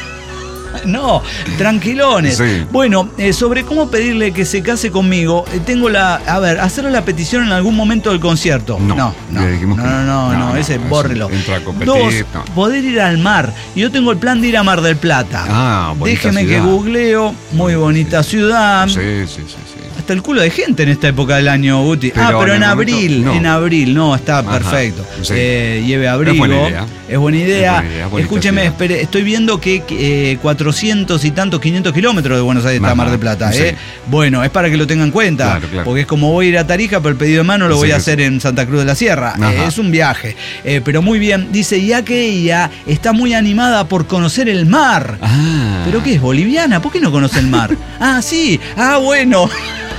No, tranquilones. Sí. Bueno, eh, sobre cómo pedirle que se case conmigo, eh, tengo la... A ver, hacerle la petición en algún momento del concierto. No, no, no, no, no, no, no, no, no, ese bórrelo. Entra a competir, Dos, no. poder ir al mar. Yo tengo el plan de ir a Mar del Plata. Ah, bonita Déjeme ciudad. que googleo. Muy bonita sí. ciudad. Sí, sí, sí, sí. Hasta el culo de gente en esta época del año, Guti. Pero ah, pero en, en abril, momento, no. en abril, no, está Ajá, perfecto. Sí. Eh, lleve abrigo. Es buena idea. Es buena idea. Es buena idea Escúcheme, espere, estoy viendo que eh, cuatrocientos cuatrocientos y tantos, quinientos kilómetros de Buenos Aires hasta Mar del Plata. ¿eh? Sí. Bueno, es para que lo tengan en cuenta, claro, claro. porque es como voy a ir a Tarija, pero el pedido de mano lo sí, voy a hacer sí. en Santa Cruz de la Sierra. Eh, es un viaje, eh, pero muy bien. Dice, ya que ella está muy animada por conocer el mar. Ah. ¿Pero qué es, boliviana? ¿Por qué no conoce el mar? Ah, sí. Ah, bueno.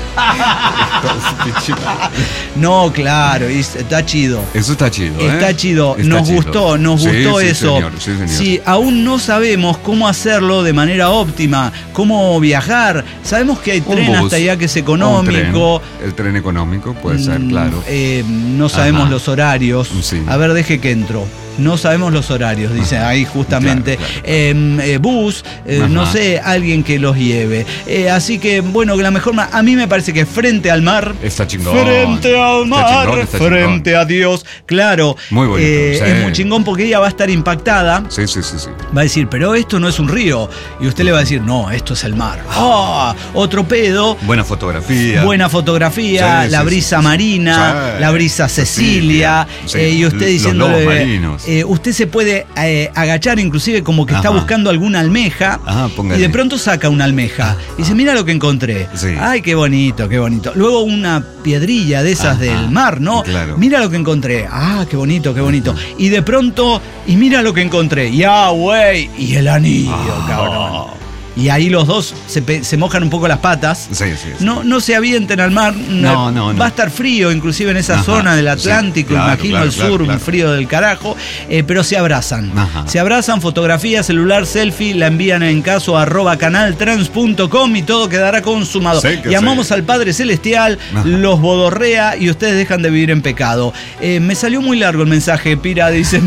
No, claro, está chido. Eso está chido, ¿eh? Está chido, está nos chido. gustó, nos sí, gustó sí, eso. Señor, sí, señor. Sí, aún no sabemos cómo hacerlo de manera óptima, cómo viajar. Sabemos que hay un tren bus, hasta allá que es económico. Tren. El tren económico puede ser, claro. Eh, no sabemos Ajá. los horarios. Sí. A ver, deje que entro. No sabemos los horarios, dice ahí justamente. Claro, claro. Eh, eh, bus, eh, no sé, alguien que los lleve. Eh, así que, bueno, la mejor. A mí me parece que frente al mar. Está chingón. Frente al mar, está chingón, está frente chingón. a Dios. Claro. Muy bonito. Eh, sí. Es muy chingón porque ella va a estar impactada. Sí, sí, sí, sí. Va a decir, pero esto no es un río. Y usted le va a decir, no, esto es el mar. ¡Oh! Otro pedo. Buena fotografía. Buena fotografía, sí, la sí, brisa sí, marina, sí. la brisa Cecilia. Sí. Eh, y usted diciéndole. Eh, usted se puede eh, agachar inclusive como que Ajá. está buscando alguna almeja. Ajá, y de pronto saca una almeja y dice, mira lo que encontré. Sí. Ay, qué bonito, qué bonito. Luego una piedrilla de esas Ajá. del mar, ¿no? Claro. Mira lo que encontré. Ah, qué bonito, qué bonito. Ajá. Y de pronto, y mira lo que encontré. Ya, güey. Y el anillo, ah. cabrón. Y ahí los dos se, se mojan un poco las patas. Sí, sí, sí. No, no se avienten al mar. No, no, no. Va a estar frío, inclusive en esa Ajá, zona del Atlántico, sí, claro, imagino, claro, el sur, claro, claro. un frío del carajo. Eh, pero se abrazan. Ajá. Se abrazan, fotografía, celular, selfie, la envían en caso a arroba canaltrans punto com y todo quedará consumado. Sí, Llamamos sí. al Padre Celestial, Ajá. los bodorrea y ustedes dejan de vivir en pecado. Eh, me salió muy largo el mensaje, Pira, dice.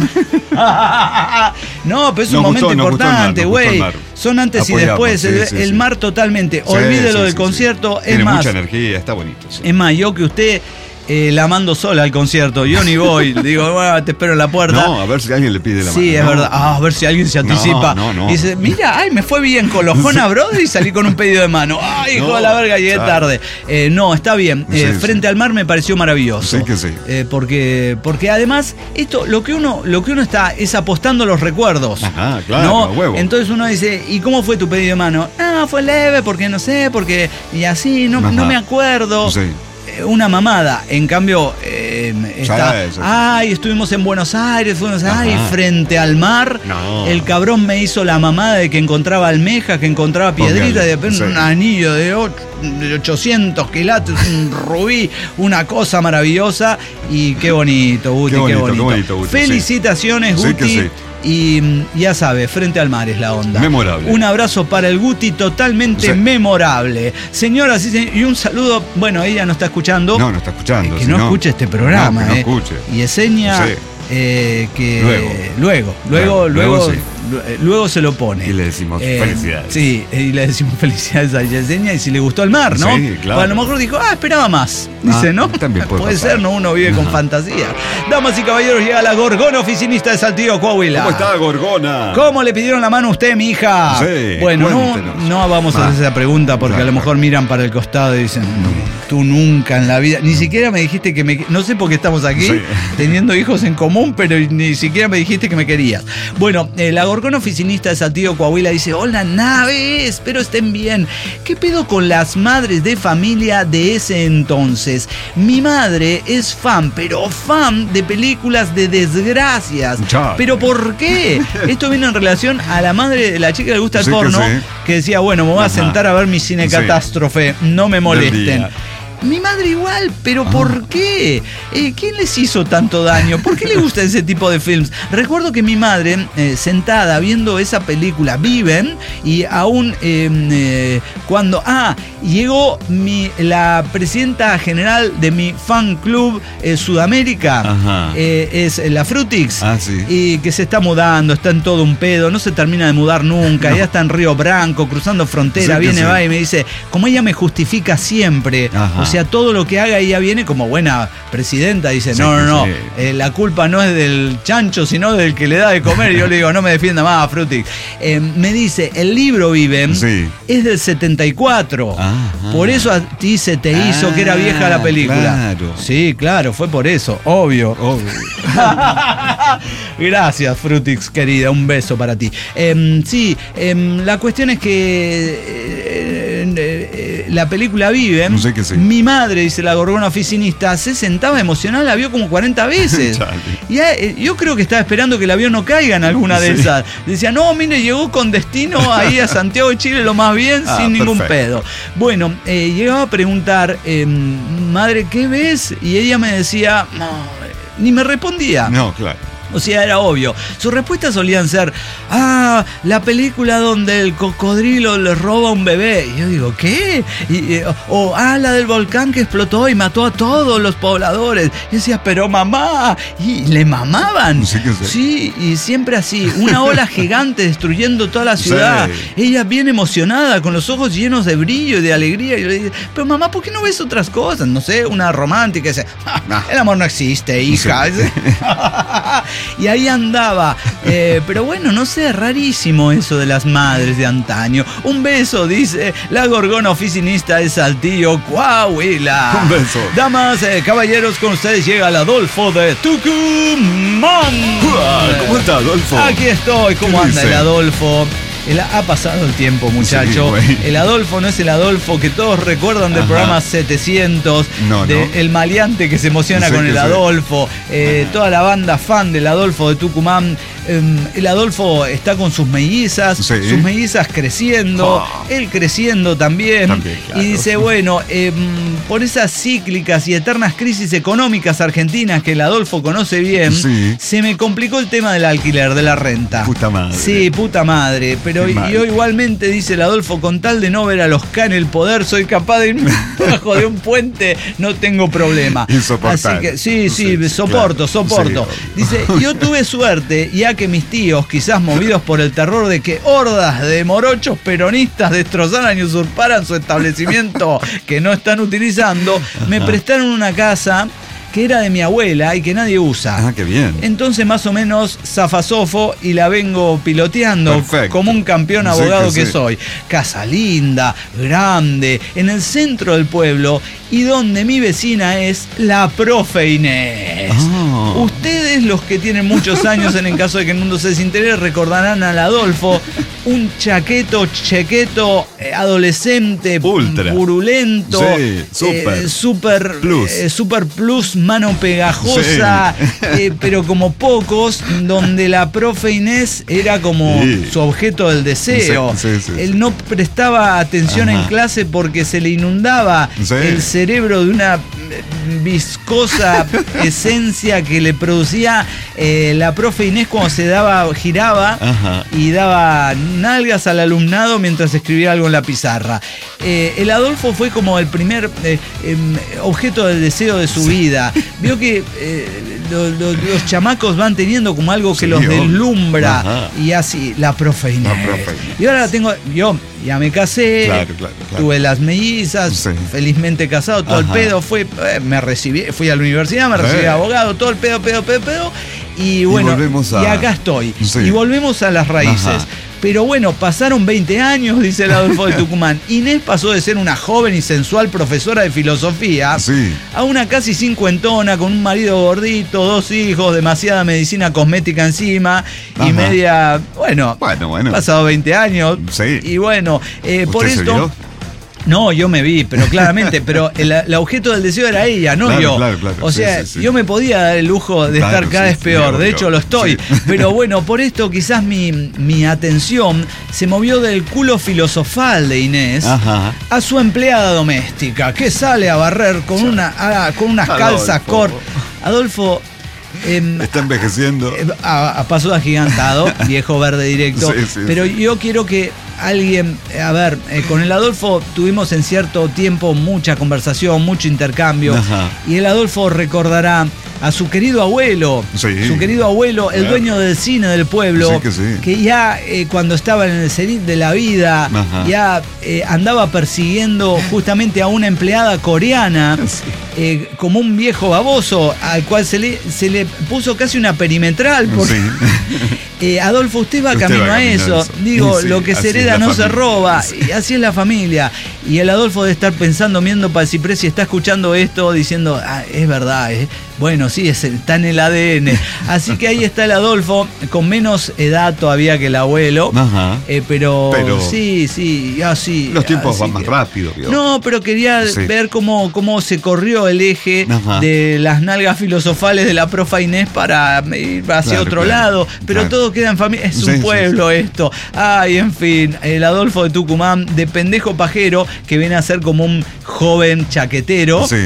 No, pero es un nos momento gustó, importante, güey. Son antes Apoyamos, y después, sí, el, sí, el sí. mar totalmente. Sí, Olvídelo sí, del sí, concierto. Sí. Es Tiene más, mucha energía, está bonito. Sí. Es más, yo que usted eh, la mando sola al concierto. Yo ni voy. Digo, bueno, te espero en la puerta. No, a ver si alguien le pide la mano. Sí, es no. verdad. Ah, a ver si alguien se anticipa. No, no, no. Y dice, mira, ay, me fue bien con los Jona Brothers y salí con un pedido de mano. Ay, hijo no, de la verga, llegué claro. tarde. Eh, no, está bien. Eh, sí, frente sí. al mar me pareció maravilloso. Sí que sí. Eh, porque, porque además, esto, lo que uno, lo que uno está es apostando los recuerdos. Ajá, claro, ¿no? huevo. Entonces uno dice, ¿y cómo fue tu pedido de mano? Ah, fue leve, porque no sé, porque. Y así, no, no me acuerdo. Sí. Una mamada, en cambio eh, está, sí, sí, sí. ay, estuvimos en Buenos Aires, Buenos Aires, frente al mar, no. el cabrón me hizo la mamada de que encontraba almejas, que encontraba piedritas, de repente sí. un anillo de, ocho, de ochocientos quilates, un rubí, una cosa maravillosa, y qué bonito, Guti, qué bonito. Qué bonito. Qué bonito Guti, felicitaciones, sí. Guti. Sí, sí. Y ya sabe, frente al mar es la onda. Memorable. Un abrazo para el Guti, totalmente sí. memorable. Señoras y señores, y un saludo. Bueno, ella no está escuchando. No, no está escuchando. Eh, que si no, no escuche este programa. No, que eh. no escuche. Y Eseña sí. eh, que luego, luego, luego, luego, luego, sí. luego se lo pone. Y le decimos eh, felicidades. Sí, y le decimos felicidades a Yesenia y si le gustó el mar, ¿no? Sí, claro. O a lo mejor dijo, ah, esperaba más. Dice, ah, ¿no? También puede, puede pasar. ser, ¿no? Uno vive Ajá. con fantasía. Damas y caballeros, llega la Gorgona, oficinista de Saltillo, Coahuila. ¿Cómo está, Gorgona? ¿Cómo le pidieron la mano a usted, mi hija? Sí, bueno, no, no vamos a hacer esa pregunta porque claro. a lo mejor miran para el costado y dicen, tú nunca en la vida, ni siquiera me dijiste que me... No sé por qué estamos aquí sí. teniendo hijos en común, pero ni siquiera me dijiste que me querías. Bueno, eh, la Gorgona, oficinista de Saltillo, Coahuila, dice, hola, naves, espero estén bien. ¿Qué pedo con las madres de familia de ese entonces? Mi madre es fan, pero fan de películas de desgracias. Chale. ¿Pero por qué? Esto viene en relación a la madre de la chica que le gusta el sí, porno, que, sí. que decía, bueno, me voy a Ajá. sentar a ver mi cine sí. catástrofe, no me molesten. Mi madre igual, pero ah. ¿por qué? Eh, ¿Quién les hizo tanto daño? ¿Por qué le gusta ese tipo de films? Recuerdo que mi madre, eh, sentada viendo esa película, Viven, y aún eh, eh, cuando... Ah, llegó mi, la presidenta general de mi fan club eh, Sudamérica, eh, es la Frutix, ah, sí. y que se está mudando, está en todo un pedo, no se termina de mudar nunca, no. ya está en Río Branco, cruzando frontera, sí, viene, sí. va y me dice, como ella me justifica siempre, Ajá. o sea, todo lo que haga ella viene como buena presidenta, dice, sí, no, no, no, sí. eh, la culpa no es del chancho, sino del que le da de comer. Y yo le digo, no me defienda más, Frutix. Eh, me dice, el libro Viven sí. es del setenta y cuatro. Ah, por eso a ti se te hizo ah, que era vieja la película. Claro. Sí, claro, fue por eso, obvio. obvio. Gracias, Frutix, querida, un beso para ti. Eh, sí, eh, la cuestión es que eh, eh, la película Viven, no sé qué sí. mi madre, dice la gorgona oficinista, se sentaba emocional, la vio como cuarenta veces. Y eh, yo creo que estaba esperando que el avión no caiga en alguna de sí. esas. Decía, no, mire, llegó con destino ahí a Santiago de Chile lo más bien, ah, sin ningún perfecto. pedo. Bueno, eh, llegaba a preguntar, eh, madre, ¿qué ves? Y ella me decía, no, ni me respondía. No, claro. O sea, era obvio. Sus respuestas solían ser, ah, la película donde el cocodrilo le roba un bebé. Y yo digo, ¿qué? Y, y, o, ah, la del volcán que explotó y mató a todos los pobladores. Y decía, pero mamá. Y le mamaban. Sí, que sí, y siempre así. Una ola gigante destruyendo toda la ciudad. Sí. Ella bien emocionada, con los ojos llenos de brillo y de alegría. Y yo le dije, pero mamá, ¿por qué no ves otras cosas? No sé, una romántica. Y dice, ah, nah. El amor no existe, hija. Sí. Y ahí andaba. Eh, pero bueno, no sé, rarísimo eso de las madres de antaño. Un beso, dice la gorgona oficinista de Saltillo, Coahuila. Un beso. Damas, eh, caballeros, con ustedes llega el Adolfo de Tucumán. ¿Cómo está, Adolfo? Aquí estoy. ¿Cómo anda el Adolfo? El, ha pasado el tiempo, muchacho. Sí, el Adolfo no es el Adolfo que todos recuerdan del Ajá. programa setecientos, no, de no. el maleante que se emociona sí, con el Adolfo, eh, toda la banda fan del Adolfo de Tucumán. Eh, el Adolfo está con sus mellizas, sí. sus mellizas creciendo, oh. él creciendo también. también claro. Y dice, bueno, eh, por esas cíclicas y eternas crisis económicas argentinas que el Adolfo conoce bien, sí. se me complicó el tema del alquiler, de la renta. Puta madre. Sí, puta madre. Pero yo igualmente, dice el Adolfo, con tal de no ver a los K en el poder, soy capaz de irme bajo de un puente, no tengo problema. Insoportable. Así que sí, sí, sí soporto, claro. soporto. Sí. Dice, yo tuve suerte, ya que mis tíos, quizás movidos por el terror de que hordas de morochos peronistas destrozaran y usurparan su establecimiento que no están utilizando, me prestaron una casa que era de mi abuela y que nadie usa. Ah, qué bien. Entonces más o menos zafasofo y la vengo piloteando. Perfecto. Como un campeón abogado sí, que, que sí. soy. Casa linda, grande, en el centro del pueblo y donde mi vecina es la profe Inés. Oh. Ustedes, los que tienen muchos años, en el caso de que el mundo se desintegre, recordarán al Adolfo, un chaqueto, chequeto, eh, adolescente, Ultra. purulento, sí, super, eh, super plus. Eh, super plus, mano pegajosa, sí. eh, pero como pocos, donde la profe Inés era como sí. su objeto del deseo. Sí, sí, sí, Él sí. no prestaba atención Ajá. en clase porque se le inundaba sí. el cerebro de una viscosa esencia que le producía eh, la profe Inés cuando se daba, giraba Ajá. y daba nalgas al alumnado mientras escribía algo en la pizarra. Eh, el Adolfo fue como el primer eh, eh, objeto del deseo de su sí. vida. Vio que eh, lo, lo, los chamacos van teniendo como algo que sí, los deslumbra. Ajá. Y así, la profe Inés. La profe Inés. Y ahora la tengo, yo ya me casé, claro, claro, claro. tuve las mellizas, sí. felizmente casado, todo Ajá. el pedo, fue, eh, me recibí, fui a la universidad, me recibí sí. abogado, todo el pedo, pedo, pedo, pedo. Y bueno, y, a... y acá estoy. Sí. Y volvemos a las raíces. Ajá. Pero bueno, pasaron veinte años, dice el Adolfo de Tucumán. Inés pasó de ser una joven y sensual profesora de filosofía sí. a una casi cincuentona con un marido gordito, dos hijos, demasiada medicina cosmética encima Ajá. y media... Bueno, bueno, bueno, pasado veinte años. Sí. Y bueno, eh, por esto... No, yo me vi, pero claramente, pero el, el objeto del deseo era ella, no claro, yo. Claro, claro. O sea, sí, sí, sí. yo me podía dar el lujo de claro, estar cada sí, vez peor, sí, de hecho lo estoy. Sí. Pero bueno, por esto quizás mi, mi atención se movió del culo filosofal de Inés Ajá. a su empleada doméstica, que sale a barrer con, una, a, con unas Adolfo. calzas cortas. Adolfo... Eh, Está envejeciendo. Eh, a, a paso agigantado, viejo verde directo. Sí, sí, pero sí. yo quiero que alguien, a ver, eh, con el Adolfo tuvimos en cierto tiempo mucha conversación, mucho intercambio. Ajá. Y el Adolfo recordará a su querido abuelo, sí. su querido abuelo, el dueño del cine del pueblo, sí que, sí. que ya eh, cuando estaba en el cenit de la vida, Ajá. ya eh, andaba persiguiendo justamente a una empleada coreana, sí. eh, como un viejo baboso, al cual se le, se le puso casi una perimetral, porque sí. eh, Adolfo, usted va usted camino va a eso, eso. digo, sí, lo que se hereda no familia. se roba, sí. y así es la familia, y el Adolfo debe estar pensando, viendo para el ciprés, si está escuchando esto, diciendo, ah, es verdad, eh. bueno, sí, es, está en el A D N, así que ahí está el Adolfo, con menos edad todavía que el abuelo, Ajá. Eh, pero, pero sí, sí, así. Los tiempos así van más que, rápido. ¿Vio? No, pero quería sí. ver cómo, cómo se corrió el eje Ajá. de las nalgas filosofales de la profa Inés para ir hacia claro, otro claro, lado, pero claro. todo queda en familia, es sí, un pueblo sí, sí. esto. Ay, en fin, el Adolfo de Tucumán, de pendejo pajero, que viene a ser como un joven chaquetero. Sí.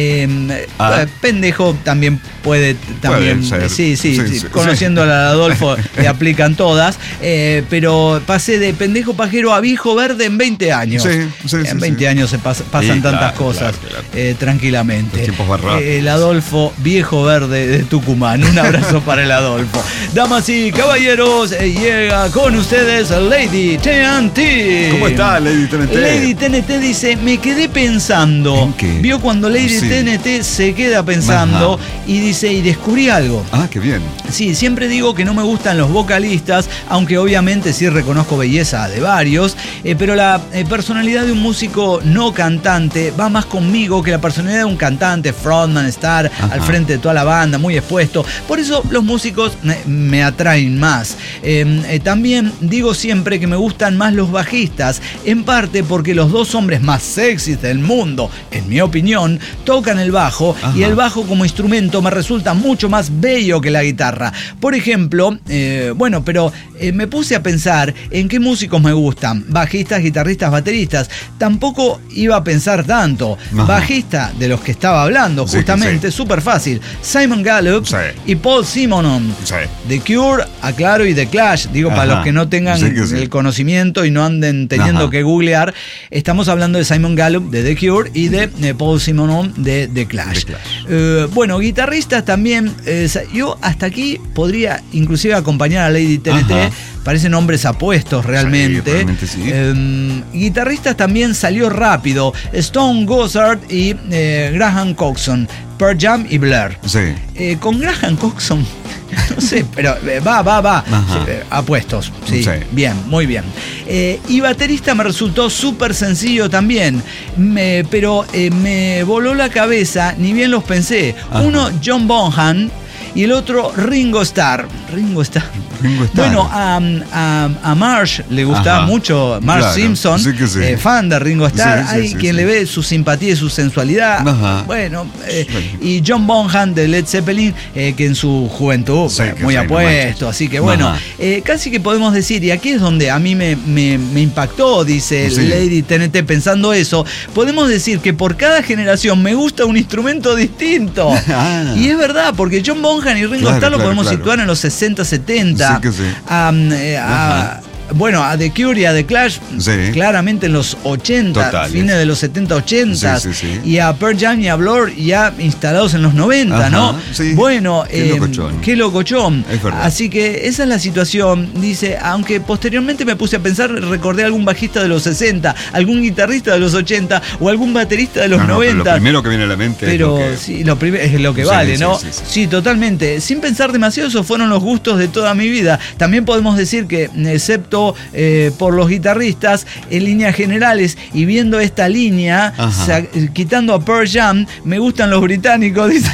Eh, ah. Pendejo también puede, también, puede sí, sí, sí, sí, conociendo sí. al Adolfo le aplican todas, eh, pero pasé de pendejo pajero a viejo verde en veinte años. Sí, sí, en veinte sí. años se pas, pasan sí, tantas claro, cosas claro, claro. Eh, tranquilamente. Los tiempos barrados. Eh, el Adolfo viejo verde de Tucumán. Un abrazo para el Adolfo. Damas y caballeros, eh, llega con ustedes Lady T N T. ¿Cómo está Lady T N T? Lady T N T dice, me quedé pensando. ¿En qué? Vio cuando Lady sí. T N T se queda pensando Ajá. y dice, y descubrí algo. Ah, qué bien. Sí, siempre digo que no me gustan los vocalistas, aunque obviamente sí reconozco belleza de varios, eh, pero la eh, personalidad de un músico no cantante va más conmigo que la personalidad de un cantante, frontman, star, Ajá. al frente de toda la banda, muy expuesto. Por eso los músicos me, me atraen más. Eh, eh, también digo siempre que me gustan más los bajistas, en parte porque los dos hombres más sexys del mundo, en mi opinión, tocan el bajo Ajá. y el bajo como instrumento me resulta mucho más bello que la guitarra. Por ejemplo, eh, bueno, pero eh, me puse a pensar en qué músicos me gustan, bajistas, guitarristas, bateristas. Tampoco iba a pensar tanto. Ajá. Bajista de los que estaba hablando, sí, justamente, súper sí. fácil. Simon Gallup sí. y Paul Simonon. Sí. The Cure, aclaro, y The Clash. Digo, Ajá. para los que no tengan sí, sí. el conocimiento y no anden teniendo Ajá. que googlear, estamos hablando de Simon Gallup de The Cure y de, de Paul Simonon de The Clash. The Clash. Eh, bueno, guitarristas también. Eh, yo hasta aquí podría inclusive acompañar a Lady T N T. Ajá. Parecen hombres apuestos realmente. Sí, realmente sí. eh, guitarristas también salió rápido. Stone Gossard y eh, Graham Coxon. Pearl Jam y Blur. Sí. Eh, con Graham Coxon, no sé, pero eh, va, va, va. Sí, eh, apuestos. Sí, sí. Bien, muy bien. Eh, y baterista me resultó súper sencillo también. Me, pero eh, me voló la cabeza, ni bien los pensé. Ajá. Uno, John Bonham. Y el otro, Ringo Starr. Ringo Starr. Ringo Starr. Bueno, a, a, a Marsh le gustaba Ajá. mucho, Marsh claro, Simpson, sí que sí. Eh, fan de Ringo Starr. Sí, sí, Hay sí, quien sí. le ve su simpatía y su sensualidad. Ajá. Bueno, eh, y John Bonham de Led Zeppelin, eh, que en su juventud sí, muy sí, apuesto. No así que bueno, eh, casi que podemos decir, y aquí es donde a mí me, me, me impactó, dice sí. Lady T N T pensando eso, podemos decir que por cada generación me gusta un instrumento distinto. Ah. Y es verdad, porque John Bonham y Ringo claro, Starr lo claro, podemos claro. situar en los sesenta, setenta. Sí que sí. Um, eh, a, bueno, a The Cure y a The Clash, sí. claramente en los ochenta, Totales. Fines de los setenta, ochenta, sí, sí, sí. y a Pearl Jam y a Blur ya instalados en los noventa, Ajá, ¿no? Sí. Bueno, qué, eh, locochón. qué locochón. Es verdad. Así que esa es la situación, dice, aunque posteriormente me puse a pensar, recordé algún bajista de los sesenta, algún guitarrista de los ochenta o algún baterista de los no, no, noventa. Pero lo primero que viene a la mente pero, es lo que... sí, lo prim- es lo que sí, vale, sí, ¿no? Sí, sí, sí. sí, totalmente. Sin pensar demasiado, esos fueron los gustos de toda mi vida. También podemos decir que, excepto eh, por los guitarristas, en líneas generales, y viendo esta línea, sa- quitando a Pearl Jam, me gustan los británicos, dice.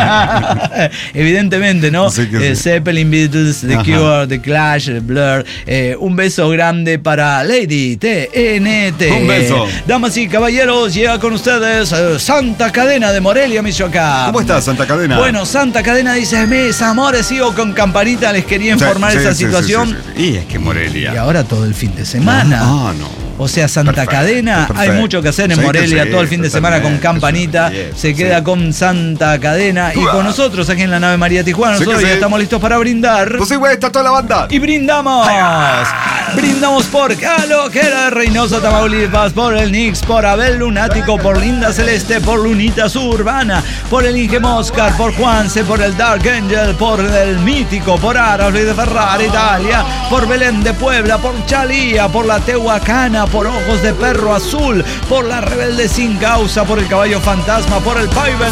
Evidentemente, ¿no? Sí eh, sí. Zeppelin, Beatles, The Ajá. Cure, The Clash, Blur. Eh, un beso grande para Lady T N T. Un beso. Damas y caballeros, llega con ustedes eh, Santa Cadena de Morelia, Michoacán. ¿Cómo estás, Santa Cadena? Bueno, Santa Cadena dice, mis amores, sigo con campanita, les quería informar sí, esa sí, situación. Sí, sí, sí, sí. Y es que Morelia. Y ahora todo el fin de semana. Ah, no. o sea, Santa perfecto, Cadena. Perfecto. Hay mucho que hacer en sí, Morelia, sí, todo el fin de semana con Campanita. Sí, se queda sí. con Santa Cadena y con nosotros aquí en la nave María Tijuana. Nosotros sí ya sí. estamos listos para brindar. Pues sí, güey, está toda la banda. Y brindamos. Ay, brindamos por Calo, que era de Reynosa, Tamaulipas, por el Nix, por Abel Lunático, por Linda Celeste, por Lunita Suburbana, por el Inge Moscar, por Juanse, por el Dark Angel, por el Mítico, por Arafli de Ferrara, Italia, por Belén de Puebla, por Chalía, por la Tehuacana, por Ojos de Perro Azul, por la Rebelde Sin Causa, por el Caballo Fantasma, por el Paiven.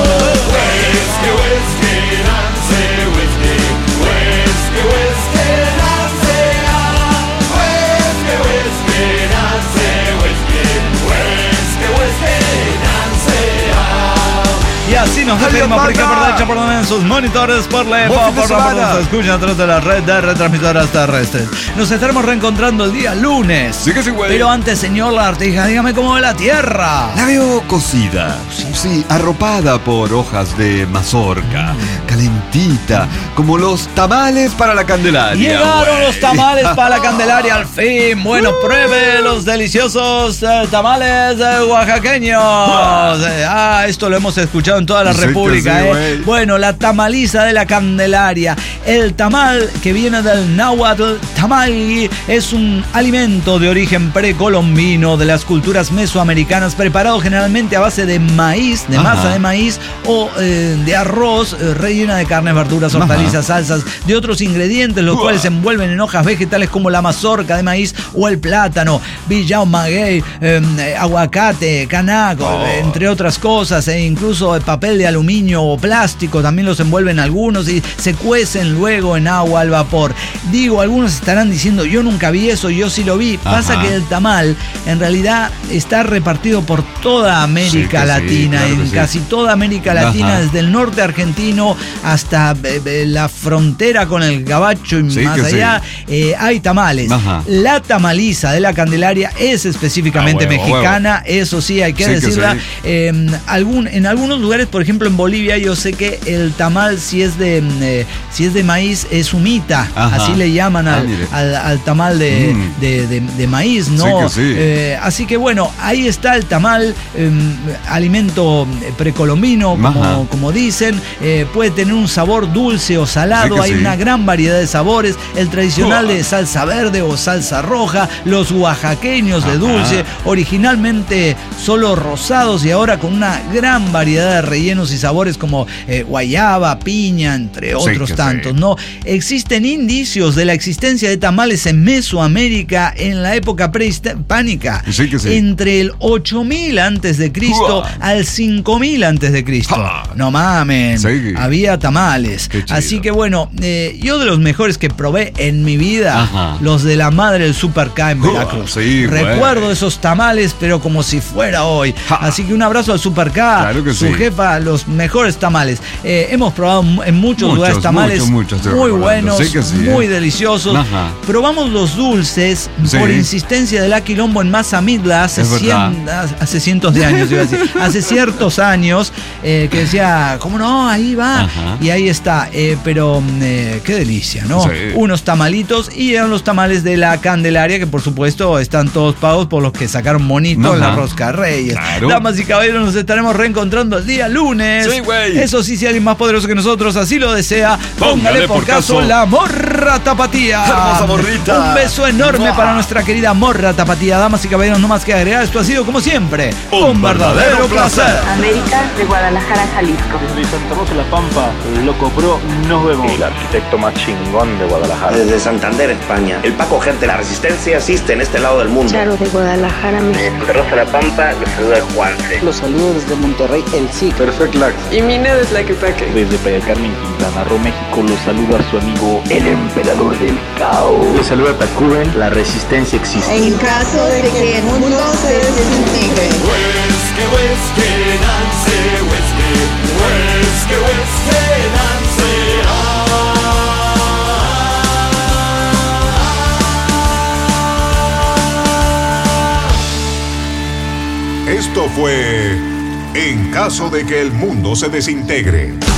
Y así nos despedimos por acá, por derecha, por donde en sus monitores, por la por donde nos escuchan a través de la red de retransmisoras terrestres. Nos estaremos reencontrando el día lunes. Sí que sí, güey. Pero antes, señor Lartija, dígame cómo ve la tierra. La veo cocida, sí, sí, arropada por hojas de mazorca, mm. calentita, como los tamales para la Candelaria. Llegaron wey. los tamales para la Candelaria al fin. Bueno, uh. pruebe los deliciosos eh, tamales eh, oaxaqueños. Uh. Ah, esto lo hemos escuchado en toda la sí República, sí, eh. Bueno, la tamaliza de la Candelaria. El tamal, que viene del náhuatl tamay, es un alimento de origen precolombino de las culturas mesoamericanas, preparado generalmente a base de maíz, de Ajá. masa de maíz o eh, de arroz, eh, rellena de carnes, verduras, hortalizas, Ajá. salsas, de otros ingredientes, los Uah. cuales se envuelven en hojas vegetales como la mazorca de maíz o el plátano, billao, maguey, eh, aguacate, canaco, oh. entre otras cosas, e incluso papel de aluminio o plástico, también los envuelven algunos y se cuecen luego en agua al vapor. Digo, algunos estarán diciendo, yo nunca vi eso, yo sí lo vi. Ajá. Pasa que el tamal en realidad está repartido por toda América sí Latina, sí, claro en sí. casi toda América Latina, Ajá. desde el norte argentino hasta eh, la frontera con el gabacho y sí más allá, sí. eh, hay tamales. Ajá. La tamaliza de la Candelaria es específicamente ah, huevo, mexicana, huevo. eso sí, hay que sí decirla. Que sí. eh, algún, en algunos lugares, por ejemplo en Bolivia, yo sé que el tamal, si es de eh, si es de maíz, es humita, Ajá. así le llaman al, ah, al, al tamal de, mm. de, de, de maíz, ¿no? Sí que sí. eh, así que bueno, ahí está el tamal, eh, alimento precolombino, como, como dicen, eh, puede tener un sabor dulce o salado, sí hay sí. una gran variedad de sabores, el tradicional Uah. de salsa verde o salsa roja, los oaxaqueños Ajá. de dulce, originalmente solo rosados y ahora con una gran variedad de rellenos y sabores como eh, guayaba, piña, entre otros sí tantos, sí. ¿no? Existen indicios de la existencia de tamales en Mesoamérica en la época prehispánica, sí sí. entre el ocho mil antes de Cristo Uah. al cinco mil antes de Cristo. Ah. No mamen, sí. había tamales. Así que bueno, eh, yo de los mejores que probé en mi vida, Ajá. los de la madre del Super K en Veracruz. Uh, sí, Recuerdo bueno. esos tamales, pero como si fuera hoy. Ja. Así que un abrazo al Super K, claro su sí. jefa, los mejores tamales. Eh, hemos probado en muchos, muchos lugares tamales muchos, muchos, muy buenos, sí sí, muy eh. deliciosos. Ajá. Probamos los dulces sí. por insistencia del Aquilombo en Mazamitla hace, cien, hace cientos de años, iba a decir, hace ciertos años, eh, que decía, ¿cómo no? Ahí va. Ajá. Y ahí está. Eh, pero eh, qué delicia, ¿no? Sí. Unos tamalitos y eran los tamales de la Candelaria, que por supuesto están todos pagos por los que sacaron monito Ajá. en la Rosca Reyes. Claro. Damas y caballeros, nos estaremos reencontrando el día lunes. Sí, güey. Eso sí, si alguien más poderoso que nosotros así lo desea, póngale, póngale por, por caso, caso la morra tapatía. Hermosa morrita. Un beso enorme Mua. para nuestra querida morra tapatía. Damas y caballeros, no más que agregar. Esto ha sido, como siempre, un, un verdadero placer. América, de Guadalajara, Jalisco. Desde Santa Rosa, La Pampa, Loco Pro, nos vemos. El arquitecto más chingón de Guadalajara. Desde Santander, España. El Paco Gente, la resistencia existe en este lado del mundo. Charo de Guadalajara, México. De Santa Rosa, La Pampa, los saluda Juanse. Los saludos desde Monterrey, El Sí. Perfect Lax. Y Mina de Tlaquepaque. Desde Playa Carmen, Quintana Roo, México, los saluda su amigo el Emperador del Caos. Les saluda Tacuben, la resistencia existe. En caso de que el mundo se desintegre. Whisky, whisky, Nancy, whisky, whisky, whisky, Nancy, ah. Esto fue En caso de que el mundo se desintegre.